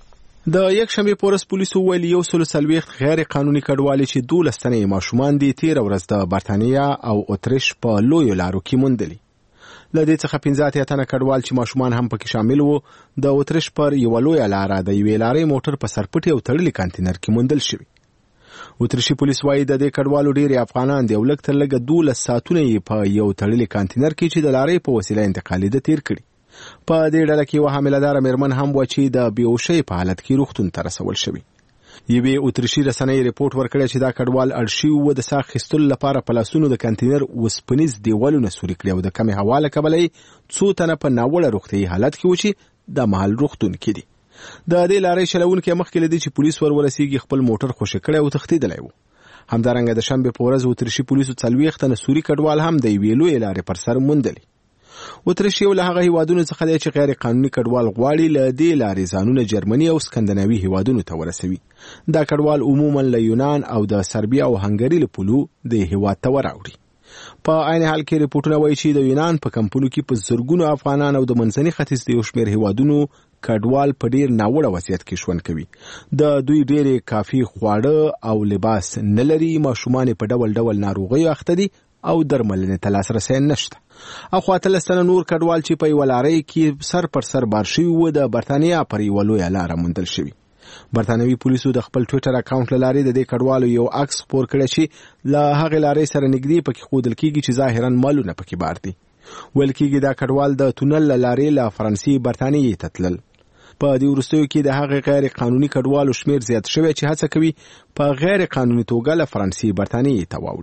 د یک شنبه پورس پولیسو ویلي یو سل سلويخت غیر قانوني کډوالي چې دولس تنې ماشومان دي تیر ورځ د برتانیا او اتریش په لوی لارو کې موندلي لدې څخه پنځه اتیا تنه کډوال چې ماشومان هم پکې شامل وو د اتریش پر یو لوی لار د یوې لارې موټر په سرپټي او تړلي کانټینر کې موندل شوی اتریشي پولیس وايي د دې کډوالو ډېری افغانان دي او لږ تر لږه دولس ساعتونه یې په یو تړلي کانټینر کې چې د لارې په وسیله انتقالي ده تیر کړي په دې ډله کې یوه حاملهداره مېرمن هم وه چې د بېهوشۍ په حالت کې روغتون ته رسول شوي یوې اتریشي رسنۍ ریپورټ ورکړی چې دا کډوال اړ شوي وو د ساه اخیستلو لپاره په لاسونو د کانټینر اوسپنیز دیوالونه سوري کړي او د کمې هوا له کبله یې څو تنه په ناوړه روغتیایي حالت کې و چې د مهال روغتون کې دي د دې لارې چلوونکی مخکې له دې چې پولیس ور ورسیږي خپل موټر خوشي کړی او تښتېدلی و همدارنګه د شنبې په ورځ اتریشي پولیسو څلوېښت تنه سوري کډوال هم د یوې لویې لارې پر سر موندلي اتریش یو له هغه هیوادونو څخه دی چې غیر قانوني کډوال غواړي له دې لارې ځانونه جرمني او سکندناوي هیوادونو ته ورسوي دا کډوال عموما له یونان او د سربیا او هنګري له پولو د هیواد ته وراوړي په عین حال کې ریپورتونه وایي چې د یونان په کمپونو کې په زرګونو افغانان او د منځني ختیځ د یو شمېر هیوادونو کډوال په ډیر ناوړه وضعیت کې ژوند کوي د دوی ډېرې کافي خواړه او لباس نه لري ماشومان په ډول ډول ناروغیو اخته دي او درملنې ته لاسرسی نشته او خو اتلس تنه نور کډوال چې په یوه لارۍ کې سر پر سر بار شوي وو د برتانیا پر یوه لویه لاره موندل شوي برتانوي پولیسو د خپل ټویټر اکاونټ له لارې د دې کډوالو یو عکس خپور کړی چې له هغې لارۍ سره نږدې پکې ښودل کېږي چې ظاهرا مالونه پکې بار دي ویل کېږي دا کډوال د تونل له لارې له فرانسې برتانیې ته تلل په دې وروستیو کې د هغې غیر قانوني کډوالو شمیر زیات شوی چې هڅه کوي په غیر قانوني توګه له فرانسې برتانیې ته واوړي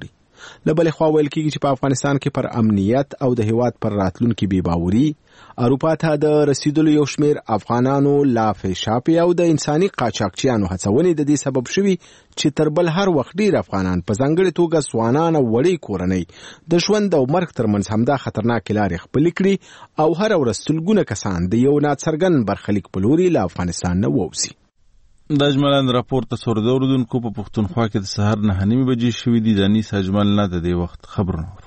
لبل خوا ویل کیږي چې په افغانستان کې پر امنیت او د هیواد پر راتلونکي بې باوري اروپا ته د رسیدلو یو شمیر افغانانو لا فشاپي او د انساني قاچاقچیانو هڅونې د دې سبب شوي چې تر بل هر وخت ډیر افغانان په ځانګړي توګه ځوانان او وړي کورنۍ د ژوند او مرګ ترمنځ همدا خطرناک لارې خپلې کړي او هر ورځ سلګونه کسان د یو ناڅرګند برخلیک په لوري له افغانستان نه ووځي. د اجمالان راپور ته سور د اردوونکو په پښتونخوا کې د سهار نه نیمې بجې شوې دي. ځانیس اجمال نه د دې وخت خبرونه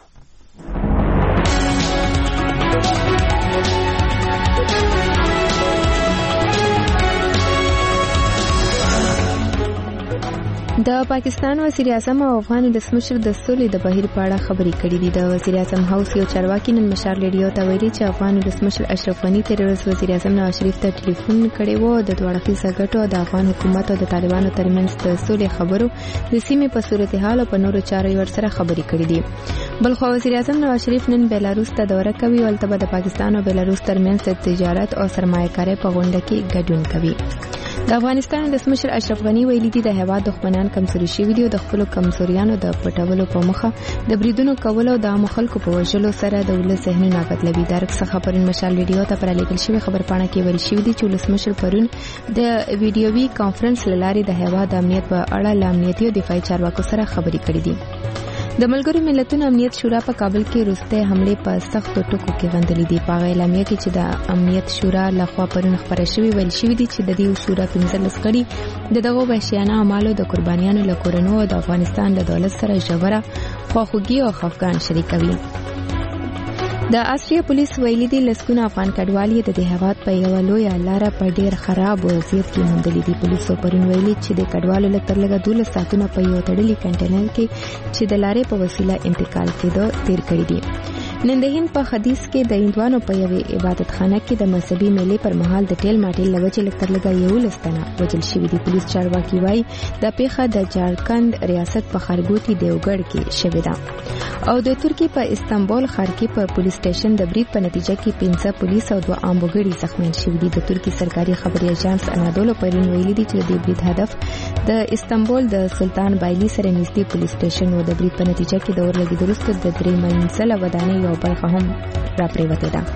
د پاکستان وزیر اعظم او افغان ولسمشر د سولې د بهیر په اړه خبرې کړې دي. د وزیر اعظم هاوس یو چارواکي نن مشال ریډیو ته ویلي چې افغان ولسمشر اشرف غني تیر ورځ وزیر اعظم نواز شریف ته ټلیفون کړی و د دوه اړخیزه ګټو د افغان حکومت او د طالبانو ترمنځ د سولې خبرو د سیمې په صورتحال او په نورو چارو ورسره خبرې کړې دي. بلخو وزیر اعظم نواز شریف نن بیلاروس ته دوره کوي او البته د پاکستان او بیلاروس ترمنځ د تجارت او سرمایه‌کارۍ په غونډه کې ګډون کوي. د افغانستان ولسمشر اشرف غني ویلي دي د هیواد دښمنان کمزوري شوي دي او د خپل کمزوریانو د پټولو په مخه د بریدونو کول او د عام خلکو په وژلو سره د ولس ذهنونه بدلوي. دا رقصه خبرین مشال ویډیو ته پر لیکل شوی خبرپاڼه کې ویل شوی دی چې ولسمشر پرون د ویډیووي کانفرنس لاري د هیواد د امنیت په اړه ل امنیتي او دفاعي چارواکو سره خبرې کړې دي. د ملګرو ملتونو امنیت شورا په کابل کې روسته حمله په سختو ټکو کې غندلې دي. په اعلامیه کې چې د امنیت شورا لخوا پرون خبره شوې ویل شوې دي چې د دې شورا پنځلس غړي د دغه وحشیانه اعمالو د قربانیانو له کورنو او د افغانستان له دولت سره ژوره خواخوږي او خفګان شریکوي. د آسټریا پولیس ویلي دي لسګونه افغان کډوالي د هیواد په یو لوی لار په ډیر خراب وضعیت کې موندلې دي. پولیسو پرون ویلي چې د کډوالو له تر لږه دولس ساعتونو په یو تړلي کنټینر کې چې د لارې په وسیله انتقال کېدو تیر کړی دي. نن د هند په حدیث کې د هندوانو په یوې عبادت خانه کې د مذهبي میلې پر مهال د ټیل ماټیل لوجې لکتر لګا یو لستنه وجل شوی دی. پولیس چارواکي وایي د پیښه د جارکند ریاست په خارګوټي دیوګړ کې شوې ده او د ترکی په استانبول ښار کې په پولیس سټیشن د برید په نتیجه کې پنځه پولیس او دوه عام وګړي زخمیان شوي دي. د ترکی سرکاري خبري اژانس انادولو پرون ویلي دي چې د برید هدف د استانبول د سلطان بایلی سره نږدې پولیس سټیشن و. د برید په نتیجه کې د اورلګیدو وروسته د درې منزله ودانۍ یو برخه هم راپریوتې ده.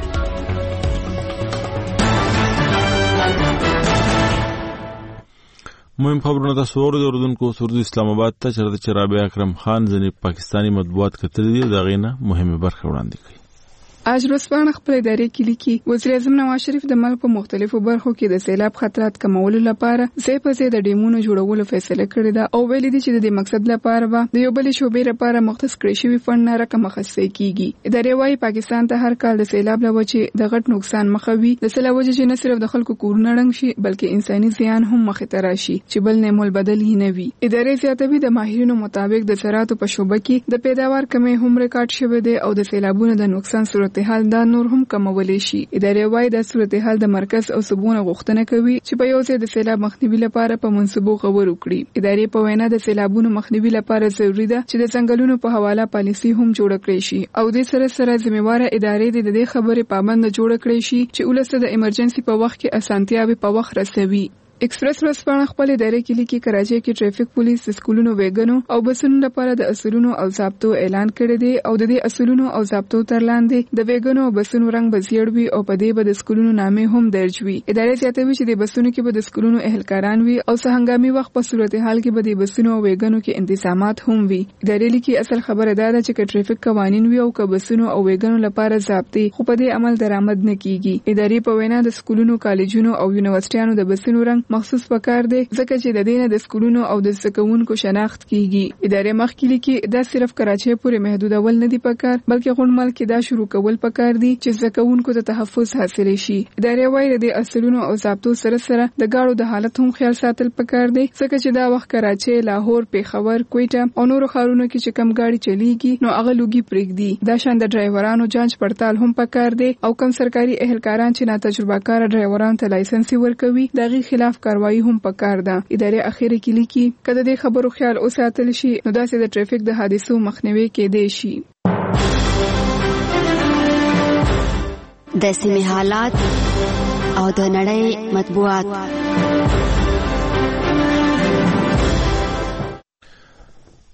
مهم خبرونه تاسو اوریدونکو سورد اسلام آباد ته چرته چرابه اکرم خان ځنې پاکستانی مطبوعات کتل دي دا غینه مهمه برخه وړاندې کوي. آج ورځپاڼه خپل ادارې کې لیکي وزیر اعظم نواز شریف د ملک په مختلفو برخو کې د سیلاب خطرات کمولو لپاره ځای په ځای د ډیمونو جوړولو فیصله کړې ده او ویلي دي چې د دې مقصد لپاره به د یو بل شوبې لپاره مختص کړی شوی فند نه رقم مخصص کیږي. ادارې وايي پاکستان ته هر کال د سیلاب له وجې د غټ نقصان مخه وي د سیلاب وجې چې نه صرف د خلکو کورونه ړنګ شي بلکې انساني زیان هم مخې ته راشي چې بل نه مول بدل هی نه وي. ادارې زیاتوي د ماهرینو مطابق د زراعت په شوبه کې د پیداوار کمی هم ریکارډ شوی دی او د سیلابونو د نقصان صورتحال دا نور هم کمولی شي. ادارې وايي د صورتحال د مرکز او صوبونو غوښتنه کوي چې په یو ځای د سیلاب مخنیوي لپاره په منصوبو غور وکړي. ادارې په وینا د سیلابونو مخنیوي لپاره ضروری ده چې د ځنګلونو په حواله پالیسي هم جوړ کړي شي او د سره سره ذمہواره ادارې د دې خبرې پابند جوړ کړي شي چې ولسته د ایمرجنسي په وخت کې اسانتیاوي په وخت رسوي. ایکسپریس ورځپاڼه خپل ادارې کې لیکي کراچۍ کې ټریفیک پولیس د سکولونو ویګنو او بسونو لپاره د اصولونو او ضابطو اعلان کړی دی او د دې اصولونو او ضابطو تر لاندې د ویګنو او بسونو رنګ به زیړ وي او په دې به د سکولونو نامې هم درج وي. ادارې زیاتوي چې د بسونو کې به د سکولونو اهلکاران وي او سهنګامي وخت په صورتحال کې به د بسونو او ویګنو کې انتظامات هم وي. ادارې لیکي اصل خبره دا ده چې ټریفیک قوانین وي او که بسونو او ویګنو لپاره ضابطې خو په دې عمل درآمد نه کیږي. ادارې په وینا د سکولونو کالجونو او یونیورسيټیانو د بسونو رنګ مخصوص پکار دی ځکه چې د دینه د سکولونو او د زکونکو شناخت کیږي. ادارې مخکې لیکي دا صرف کراچۍ پورې محدودول نه دی پکار بلکې غونډمل کې دا شروع کول پکار دي چې زکونکو ته تحفظ حاصل شي. ادارې وايي د اصولونو او ضابطو سره سره د گاړو د حالت هم خیال ساتل پکار دی ځکه چې دا وخت کراچۍ، لاهور، پیښور، کویټه او نورو ښارونو کې چې کم گاډي چلیږي نو هغه لوګي پرېږدي. دا شان د ډرایورانو جانچ پړتال هم پکار دی او کم سرکاري اهلکاران چې نا تجربه کار ډرایورانو ته لایسنس ورکوي دغه خلاف کاروایی هم پکار ده. ادارې اخیری کې لیکي کله د خبرو خیال اوساتل شي نو داسې د ټریفیک د حادثو مخنیوي کېدای شي. د سیمې حالات او د نړۍ مطبوعات.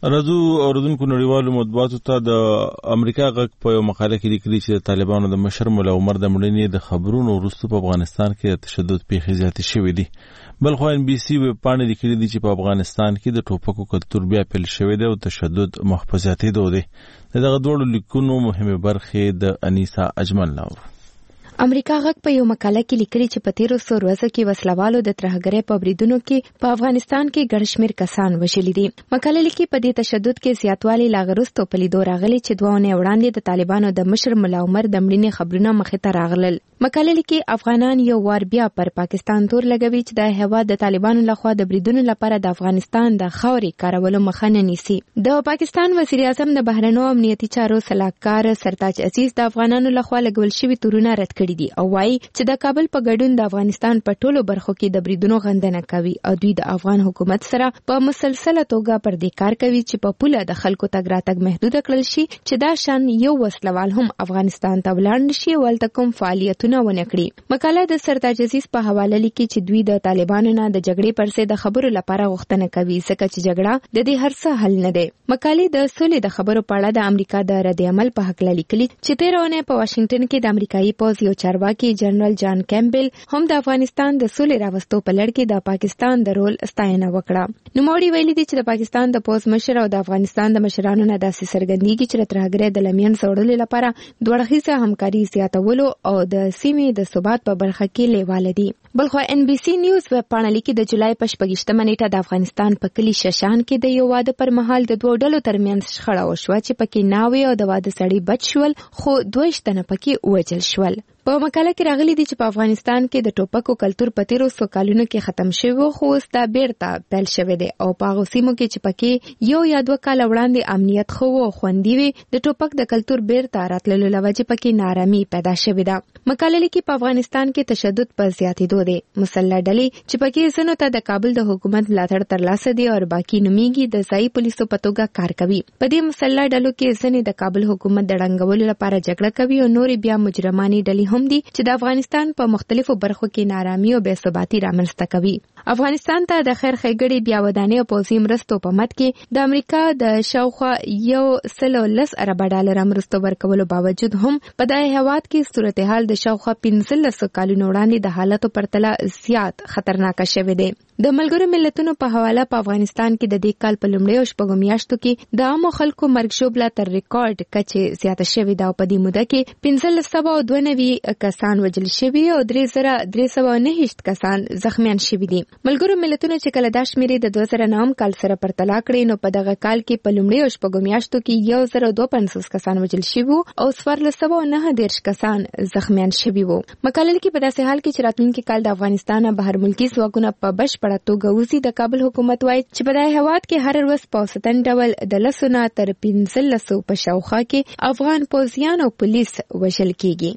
راځو اوردونکو نړیوالو مطبوعاتو ته د امریکا غږ په یو مقاله کې لیکلي چې د طالبانو د مشر مولا عمر د مړینې د خبرونو وروسته په افغانستان کې د تشدد پیښې زیاتې شوې دي. بل خو ان بي سي ویب پاڼې لیکلي دي چې په افغانستان کې د ټوپکو کلتور بیا پیل شوی دی او تشدد مخ په زیاتېدو دی. دغه دوړو لیکونو مهمه برخې د انیسا اجمل ناو. امریکا غږ په یو مقاله کې لیکلي چې په تیرو څو ورځو کې وسلوالو د ترهګرۍ په بریدونو کې په افغانستان کې ګڼ شمېر کسان وژلي دي. مقاله لیکي په دې تشدد کې زیاتوالی لا وروسته په لیدو راغلی چې دوه اونۍ وړاندې د طالبانو د مشر مولا عمر د مړینې خبرونه مخې ته راغلل. مقاله لیکي افغانان یو وار بیا پر پاکستان تور لګوي چې د هیواد د طالبانو لخوا د بریدونو لپاره د افغانستان د خاورې کارولو مخه نه نیسي. د پاکستان وزیر اعظم د بهرنیو امنیتي چارو سلاکار سرتاج عزیز د افغانانو لخوا لګول شوي تورونه رد کړي دي او وايي چې د کابل په ګډون د افغانستان په ټولو برخو کې د بریدونو غندنه کوي او دوی د افغان حکومت سره په مسلسله توګه پر دې کار کوي چې په پوله د خلکو تګ راتګ محدود کړل شي چې دا شان یو وسلوال هم افغانستان ته ولاړ نشي ولته کوم فعالیتونه ونه کړي. مقاله د سرتاج عزیز په حواله لیکي چې دوی د طالبانو نه د جګړې پر ضد د خبرو لپاره غوښتنه کوي ځکه چې جګړه د دې هر څه حل نه دی. مقالې د سولې د خبرو په اړه د امریکا د رد عمل په حق لیکلي چې تیر اونۍ په واشنگټن کې د امریکایي پوځ یو چارواکي جنرال جان کیمبل هم د افغانستان د سولې راوستو په لړ کې د پاکستان د رول ستاینه وکړه. نوموړي ویلي دي چې د پاکستان د پوځ مشر او د افغانستان د مشرانو نه داسې څرګندېږي چې د ترهګرۍ د لمین څوړلو لپاره دوړخیزه همکاري زیاتولو او د سیمې د ثبات په برخه کې لیواله دي. بلخو ان بي سي نیوز ویب پاڼه لیکي د جولای په شپږیشتمه نیټه د افغانستان په کلي ششان کې د یو واده پر مهال د دوه ډلو ترمنځ شخړه وشوه چې پکې ناوې او د واده سړی بچ شول خو دوه تنه پکې وژل شول. په مقاله کې راغلي دي چې په افغانستان کې د ټوپکو کلتور په تیرو څو کلونو کې ختم شوی خو اوس دا بیرته پیل شوی دی او په هغو سیمو کې چې پکې یو یا دوه کاله وړاندې امنیت ښه و او خوندي وي د ټوپک د کلتور بیرته راتللو له وجې پکې نارامي پیدا شوې ده. مقاله لیکي په افغانستان کې تشدد په زیاتېدو دی. مسلح ډلې چې پکې ځینو ته د کابل د حکومت ملاتړ ترلاسه دي او باقي نومیږي د ځایي پولیسو په توګه کار کوي. په دې مسلح ډلو کې ځینې د کابل حکومت د ړنګولو لپاره جګړه کوي او نورې بیا مجرمانې ډلې هم دي چې د افغانستان په مختلفو برخو کې نارامي او بې ثباتي رامنځته کوي. افغانستان ته د خیر ښېګړې بیا ودانۍ او پوځي مرستو په مد کې د امریکا د شاوخوا یو سل او لس اربه ډالره مرستو ورکولو باوجود هم په دغه هېواد کې صورتحال د شاوخوا پنځلسو کالونو وړاندې د حالاتو پرتله زیات خطرناکه شوی دی. د ملګرو ملتونو په حواله په افغانستان کې د دې کال په لومړیو شپږو میاشتو کې د عامو خلکو مرګ ژوبله تر ریکارډ کچې زیاته شوې ده او په دې موده کې پنځلس سوه او دوه نوي کسان وژل شوي او درې زره درې سوه نهشت کسان زخمیان شوي دي. ملګرو ملتونو چې کله دا شمېرې د دوه زره نهم کال سره پرتله کړې نو په دغه کال کې په لومړیو شپږو میاشتو کې یو زر او دوه پنځوس کسان وژل شوي او څوارلس سوه او نهه دېرش کسان زخمیان شوي وو. مقاله لیکي په داسې حال کې چې راتلونکي کال د افغانستان بهر ملکي ځواکونه په بشپړه توګه وځي د کابل حکومت وایي چې په دغه هېواد کې هر ورځ په اوسطن ډول د لسو نه تر پنځلسو په شاوخوا کې افغان پوځیان او پولیس وژل کېږي.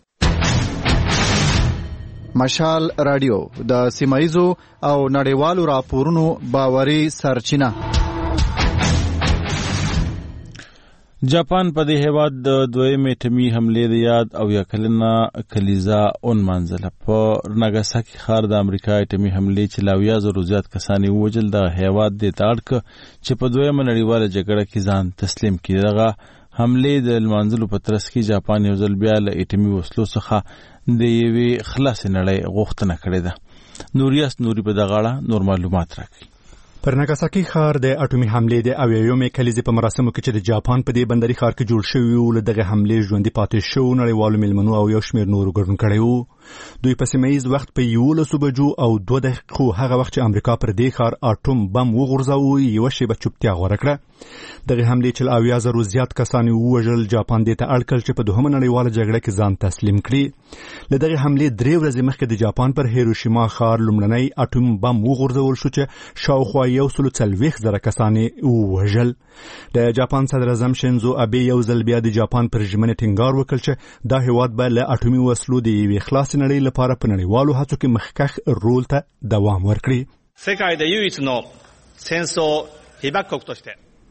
مشال رادیو د سیمایزو او نړیوالو راپورونو باوري سرچینه. جاپان په دې هېواد د دویمې اټومي حملې د یاد او یا کلنه کلیزا ونمانځله. په ناګاساکي ښار د امریکا اټومي حملې چې له اویا زرو زیات کسان یې ووژل دغه هېواد دې ته اړ کړ چې په دویمه نړیواله جګړه کې ځان تسلیم کړي. دغه حملې د لمانځلو په ترڅ کې جاپان یو ځل بیا له اټومي وسلو څخه د یوې خلاصې نړۍ غوښتنه کړې ده. نوریاس نوري په دغه اړه نور معلومات راکړي. پر ناګاساکي ښار د اټومي حملې د اویایمې کلیزې په مراسمو کې چې د جاپان په دې بندري ښار کې جوړ شوي وو له دغه حملې ژوندي پاتې شوو نړیوالو میلمنو او یو شمېر نورو ګډون کړی وو. دوی په سیمه ییز وخت په یولسو بجو او دوه دقیقو هغه وخت چې امریکا پر دې ښار اټوم بم وغورځاوه یوه شیبه چوپتیا غوره کړه. دغه حملې چې له اویا زرو زیات کسان یې ووژل جاپان دې ته اړ کړ چې په دوهمه نړیواله جګړه کې ځان تسلیم کړي. له دغه حملې درې ورځې مخکې د جاپان پر هیروشیما ښار لومړنی اټوم بم وغورځول شو چې شاوخوا یو سلو څلوېښت زره کسان یې ووژل. د جاپان صدر اعظم شینزو ابې یو ځل بیا د جاپان پر ژمنې ټینګار وکړ چې دا هېواد به له اټومي وسلو د یوې خلاصې نړۍ لپاره په نړیوالو هڅو کې مخکښ رول ته دوام ورکړي.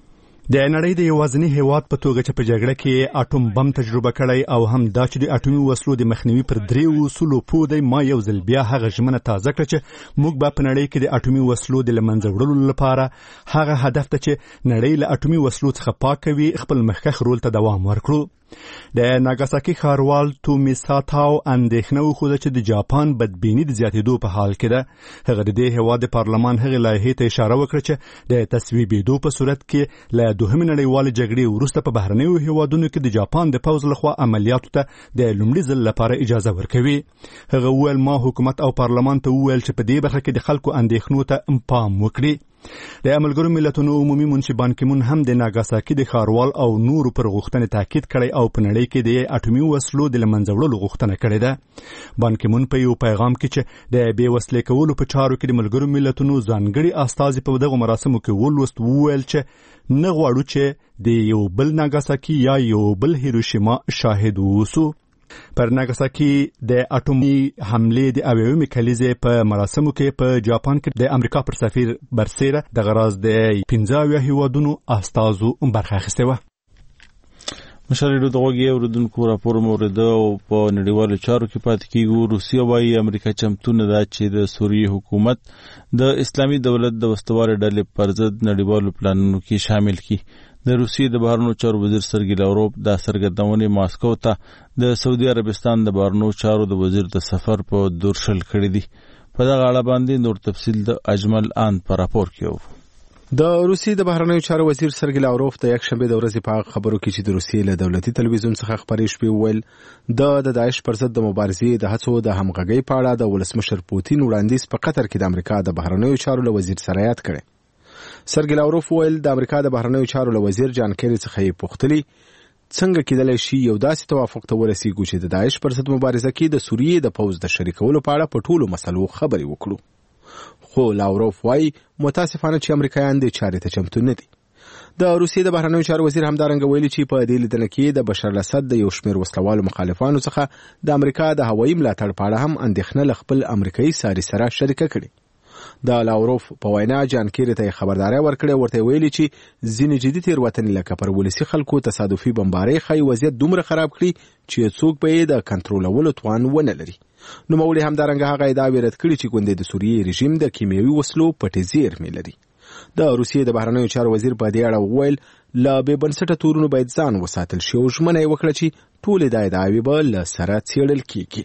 د نړۍ د یوازینی هیواد په توګه چې په جګړه کې اټوم بم تجربه کړی او هم دا چې د اټومي وسلو د مخنیوي پر درې اصولو پوه دی، ما یو ځل بیا هغه ژمنه تازه کړه چې موږ به په نړۍ کې د اټومي وسلو د له منځه وړلو لپاره هغه هدف ته چې نړۍ له اټومي وسلو څخه پاکوي خپل مخکښ رول ته دوام ورکړو. د ناګاساکي ښاروال تومیساتاو اندېښنه وښوده چې د جاپان بدبیني د زیاتېدو په حال کې ده. هغه د دې هېواد د پارلمان هغې لایحې ته اشاره وکړه چې د تصویبېدو په صورت کې له دوهمې نړیوالې جګړې وروسته په بهرنیو هېوادونو کې د جاپان د پوځ لخوا عملیاتو ته د لومړي ځل لپاره اجازه ورکوي. هغه وویل ما حکومت او پارلمان ته وویل چې په دې برخه کې د خلکو اندېښنو ته پام وکړي. د ملګرو ملتونو عمومي منشي بان کی مون هم د ناګاساکي د ښاروال او نورو پر غوښتنې تاکید کړی او په نړۍ کې د اټومي وسلو د له منځه وړلو غوښتنه کړې ده. بان کی مون په یو پیغام کې چې د بې وسلې کولو په چارو کې د ملګرو ملتونو ځانګړي استازي په دغه مراسمو کې ولوست وویل چې نه غواړو چې د یو بل ناګاساکي یا یو بل هیروشیما شاهد ووسو. پر ناګاساکي د اټومي حملې د اویایمې کلیزې په مراسمو کې په جاپان کې د امریکا پر سفیر برسیره د غراز د پنځه اویا هیوادونو استازو برخه اخیستې وه. مشر ریډیو د غوږی اوریدونکو راپور مورد او په نړیوالو چارو کې پاتې کیږو. روسیه وايي امریکا چمتو نه ده چې د سوریې حکومت د اسلامي دولت د وسوالې ډلې پر ضد نړیوالو پلانونو کې شامل کړي. د روسیې د بهرنیو چارو وزیر سرګی لاوروف دا څرګندونې ماسکو ته د سعودي عربستان د بهرنیو چارو د وزیر د سفر په دورشل کړی دي. په دغه اړه باندې نور تفصیل د اجمل آن په راپور کې وو. د روسیې د بهرنیو چارو وزیر سرګی لاوروف د یکشنبه د ورځې په خبرو کې چې د روسیې له دولتي تلویزیون څخه خبرې شوې ویل د د داعش پر ضد د مبارزې د هڅو د همغږۍ په اړه د ولسمشر پوتین وړاندیز په قطر کې د امریکا د بهرنیو چارو له وزیر سره یاد کړی. سرګی لاوروف ویل د امریکا د بهرنیو چارو له وزیر جان کیری څخه یې پوښتلي څنګه کېدلی شي یو داسې توافق ته ورسیږو چې د داعش پر ضد مبارزه کې د سوریې د پوځ د شریکولو په اړه په ټولو مسلو خبرې وکړو. خو لاوروف وایي متاسفانه چې امریکایان دې چارې ته چمتو نه دي. د روسیې د بهرنیو چارو وزیر همدارنګه ویلي چې په دې لیدنه کې د بشار الاسد د یو شمېر وسلوالو مخالفانو څخه د امریکا د هوایي ملاتړ په اړه هم اندېښنه له خپل امریکایي ساري سره شریکه کړې. د لاوروف په وینا جان کیری ته خبرداري ورکړې، ورته ویلي چې ځینې جدي تېروتنې لکه پر ولسي خلکو تصادفي بمبارۍ ښایي وضعیت دومره خراب کړي چې څوک به یې د کنټرولولو توان ونه لري. نوموړي همدارنګه هغه ادعا رد کړې چې ګوندې د سوریې رژیم د کیمیاوي وسلو پټې زیرمې لري. د روسیې د بهرنیو چارو وزیر په دې اړه وویل له بې بنسټه تورونو باید ځان وساتل شي او ژمنه یې وکړه چې ټولې دا ادعاوې به له سره څېړل کیږي.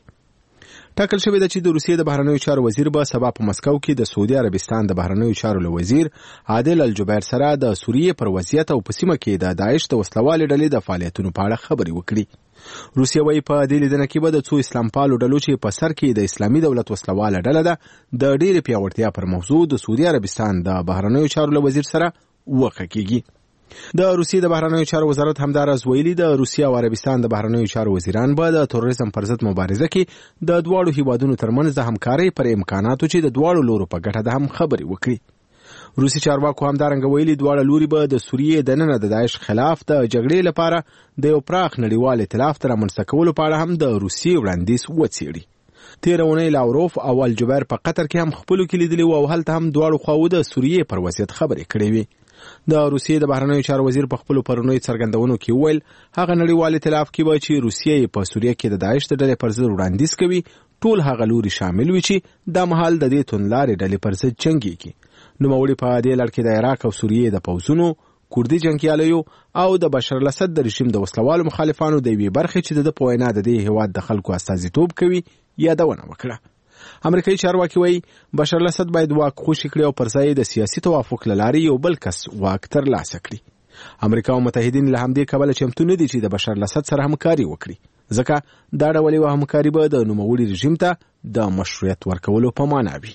ټاکل شوې ده چې د روسیې د بهرنیو چارو وزیر به سبا په مسکو کې د سعودي عربستان د بهرنیو چارو له وزیر عادل الجبیر سره د سوریې پر وضعیت او په سیمه کې د داعش د وسلوالې ډلې د فعالیتونو په اړه خبرې وکړي. روسیه وايي په دې لیدنه کې به د څو اسلام پالو ډلو چې په سر کې د اسلامي دولت وسلواله ډله ده د ډېرې پیاوړتیا پر موضوع د سعودي عربستان د بهرنیو چارو له وزیر سره وکړه کیږي. د روسیې د بهرنیو چارو وزارت همداراز ویلي د روسیې او عربستان د بهرنیو چارو وزیران به د تروریزم پر ضد مبارزه کې د دواړو هیوادونو ترمنځ د همکارۍ پر امکاناتو چې د دواړو لورو په ګټه ده هم خبرې وکړي. روسي چارواکو همدارنګه ویلي دواړه لوري به د سوریې دننه د داعش خلاف د جګړې لپاره د یو پراخ نړیوال ائتلاف ته رامنځته کولو په اړه هم د روسیې وړاندیز وڅېړي. تېره اونۍ لاوروف او الجبیر په قطر کې هم خپلو کې لیدلي وو او هلته هم دواړو خواوو د سوریې پر وضعیت خبرې کړې وې. د روسیې د بهرنیو چارو وزیر په خپلو پرونیو څرګندونو کې وویل هغه نړیوال ائتلاف کې به چې روسیې په سوریه کې د داعش د ډلې پر ضد وړاندیز کوي ټول هغه لوري شامل وي چې دا مهال د دې توندلارې ډلې پر ضد جنګېږي. نوموړي په دې لړ کې د عراق او سوریې د پوځونو، کوردي جنګیالیو او د بشار الاسد د رژیم د وسلوالو مخالفانو د یوې برخې چې د په وینا د دې هېواد د خلکو استازیتوب کوي یادونه وکړه. امریکایي چارواکي وایي بشار الاسد باید واک خوشي کړي او پر ځای د سیاسي توافق له لارې یو بل کس واک ترلاسه کړي. امریکا او متحدین له همدې کبله چمتو نه دي چې د بشار الاسد سره همکاري وکړي، ځکه دا ډول یوه همکاري به د نوموړي رژیم ته د مشروعیت ورکولو په معنا وي.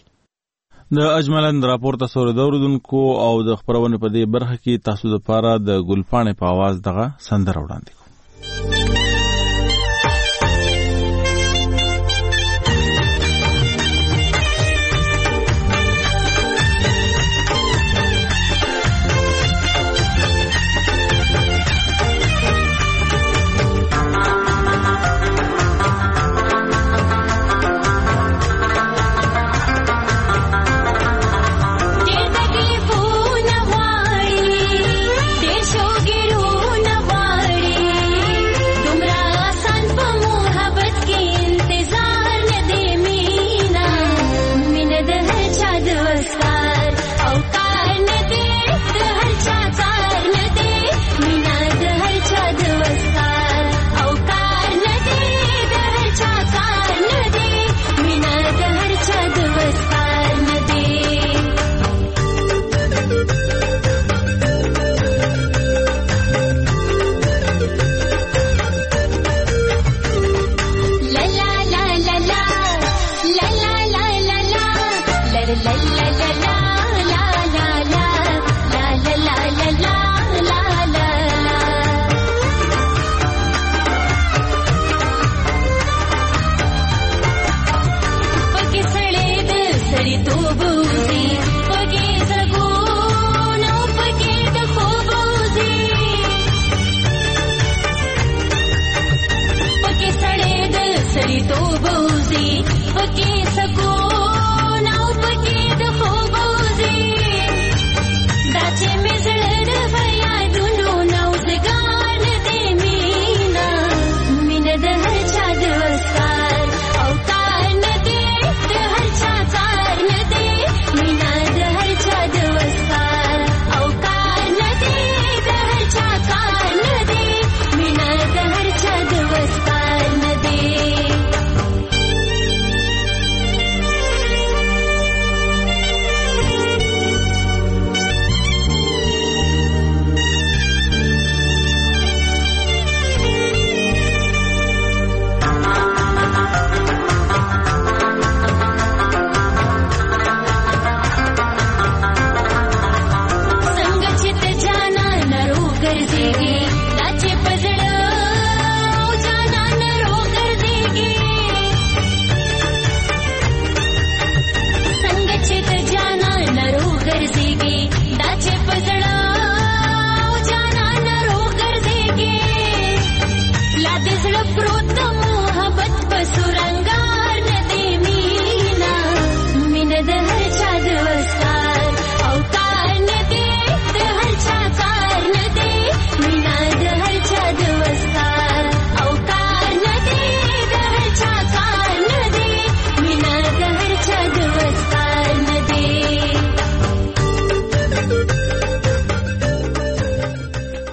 د اجملن راپور تاسو اوریدونکو او د خبرونې په دې برخه کې تاسو لپاره د ګلپاڼې په आवाज دغه سندره وړاندې کوم. Show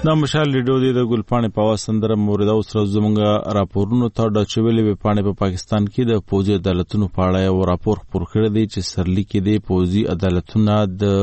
دا مشال لیډو د ګلپاڼې په واس سندره مورد او سره زمونږ راپورونو ته د چويلې په پاڼې په پاکستان کې د پوځي عدالتونو په اړه یو راپور خپور کړی دی چې سرلی کې د پوځي عدالتونو د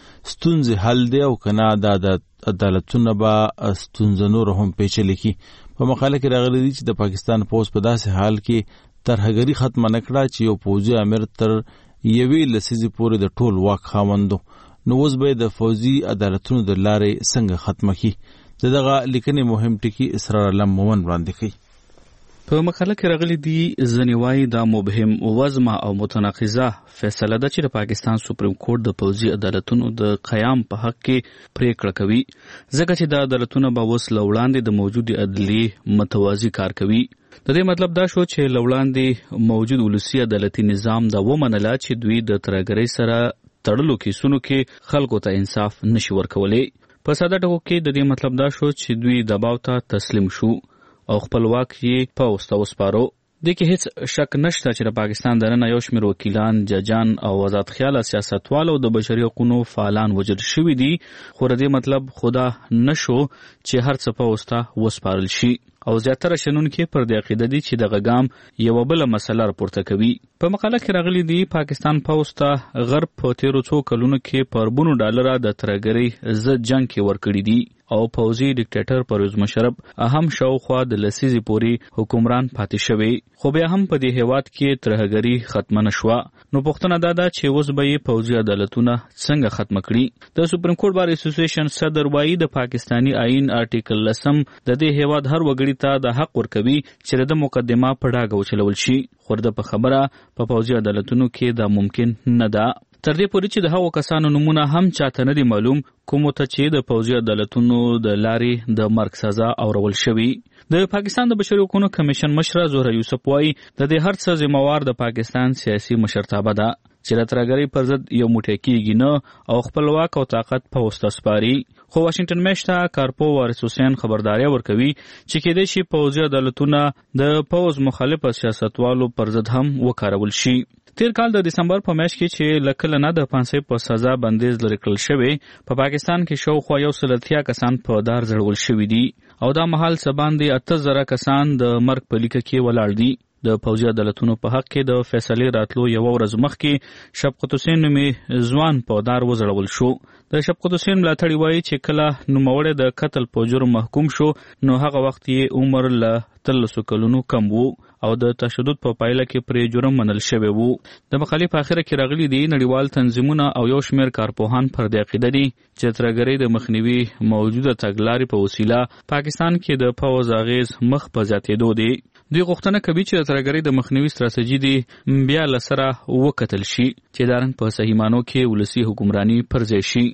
ستونزې حل دی او کنه د عدالتونو به ستونزې نور هم پیچلې کی. په مقاله کې راغلي دي چې د پاکستان پوځ په داسې حال کې ترهګری ختم نکړه چې یو پوځي امر تر یوې لسیزې پورې د ټول واک خاوندو. نو اوس به د فوزي عدالتونو د لارې څنګه ختمه کی. دغه لیکنې مهم ټکی اسرار علم مومن وړاندې کړي. په مقاله کې راغلي دي ځینې وایي دا مبهم وزمه او متناقضه فیصله ده چې د پاکستان سپریم کورټ د پوځي عدالتونو د قیام په حق کې پریکړه کوي ځکه چې د عدالتونو به اوس له وړاندې د موجود عدلي متوازي کار کوي. د دې مطلب دا شو چې له وړاندې موجود ولسي عدالتي نظام دا ومنله چې دوی د ترهګرۍ سره تړلو کیسونو کې خلکو ته انصاف نشي ورکولی. په ساده ټکو کې د دې مطلب دا شو چې دوی دباو ته تسلیم شو او خپل واک یې پوځ ته وسپارو. دې کې هیڅ شک نشته چې د پاکستان دننه یو شمېر وکیلان، ججان او آزاد خیاله سیاستوال او د بشري حقوقو فعالان وژل شوي دي، خو د دې مطلب خدا نشو چې هر څه پوځ ته وسپارل شي. او زیاتره شنونکي پر دې عقیده دي چې دغه ګام یوه بله مسله راپورته کوي. په مقاله کې راغلي دي پاکستان پوځ ته غرب په تیرو څو کلونو کې په اربونو ډالره د ترهګرۍ ضد جنګ کې ورکړي دي او پوځي ډیکټیټر پرویز مشرف هم شاوخوا د لسیزې پورې حکمران پاتې شوی، خو بیا هم په دې هیواد کې ترهګري ختمه نشوه. نو پوښتنه دا ده چې اوس به یې پوځي عدالتونه څنګه ختمه کړي. د سپریم کورټ بار اسوسییشن صدر وایي د پاکستاني آئین آرټیکل لسم د دې هیواد هر وګړي ته د حق ورکوي چې د مقدمه په ډاګه وچلول شي، خو د په خبره په پوځي عدالتونو کې دا ممکن نه ده. تر دې پورې چې د هغو کسانو نومونه هم چاته نه دي معلوم کومو ته چې د پوځي عدالتونو د لارې د مرګ سزا اورول شوي. د پاکستان د بشري حقوقو کمیشن مشره زهره یوسف وایي د دې هر څه ذمہوار د پاکستان سیاسي مشرتابه ده چې د ترهګرۍ پر ضد یو موټی کېږي نه او خپل واک او طاقت پوځ ته سپاري. خو واشنګټن میشته کارپو وارث حسین خبرداري ورکوي چې کېدای شي پوځي عدالتونه د پوځ مخالف سیاستوالو پر ضد هم وکارول شي. تیر کال د دسمبر په میاشت کې چې لکه نه د پانسۍ په سزا بندیز لري کړل شوی، په پاکستان کې شاوخوا یو سل اتیا کسان په دار ځړول شوي دي او دا مهال څه باندې اته زره کسان د مرګ په لیکه کې ولاړ دي. د پوځي عدالتونو په حق کې د فیصلې راتلو یو ورځ مخکې شفقت حسین نومي ځوان په دار وځړول شو. د شفقت حسین ملاتړي وایي چې کله نوموړی د قتل په جرم محکوم شو نو هغه وخت یې عمر له تلسو کلونو کم وو او د تشدد په پایله کې پرې جرم منل شوی وو. د مقالې په اخره کې راغلي دي نړیوال تنظیمونه او یو شمېر کارپوهان پر دې عقیده دي چې ترهګرۍ د مخنیوي موجوده تګلارې په وسیله پاکستان کې د پوځ اغیز مخ په زیاتېدو دی. دوی غوښتنه کوي چې د ترهګرۍ د مخنیوي ستراتیژي دې بیا له سره وکتل شي چې دا رنګ په صحیح معنو کې ولسي حکمراني پر ځای شي.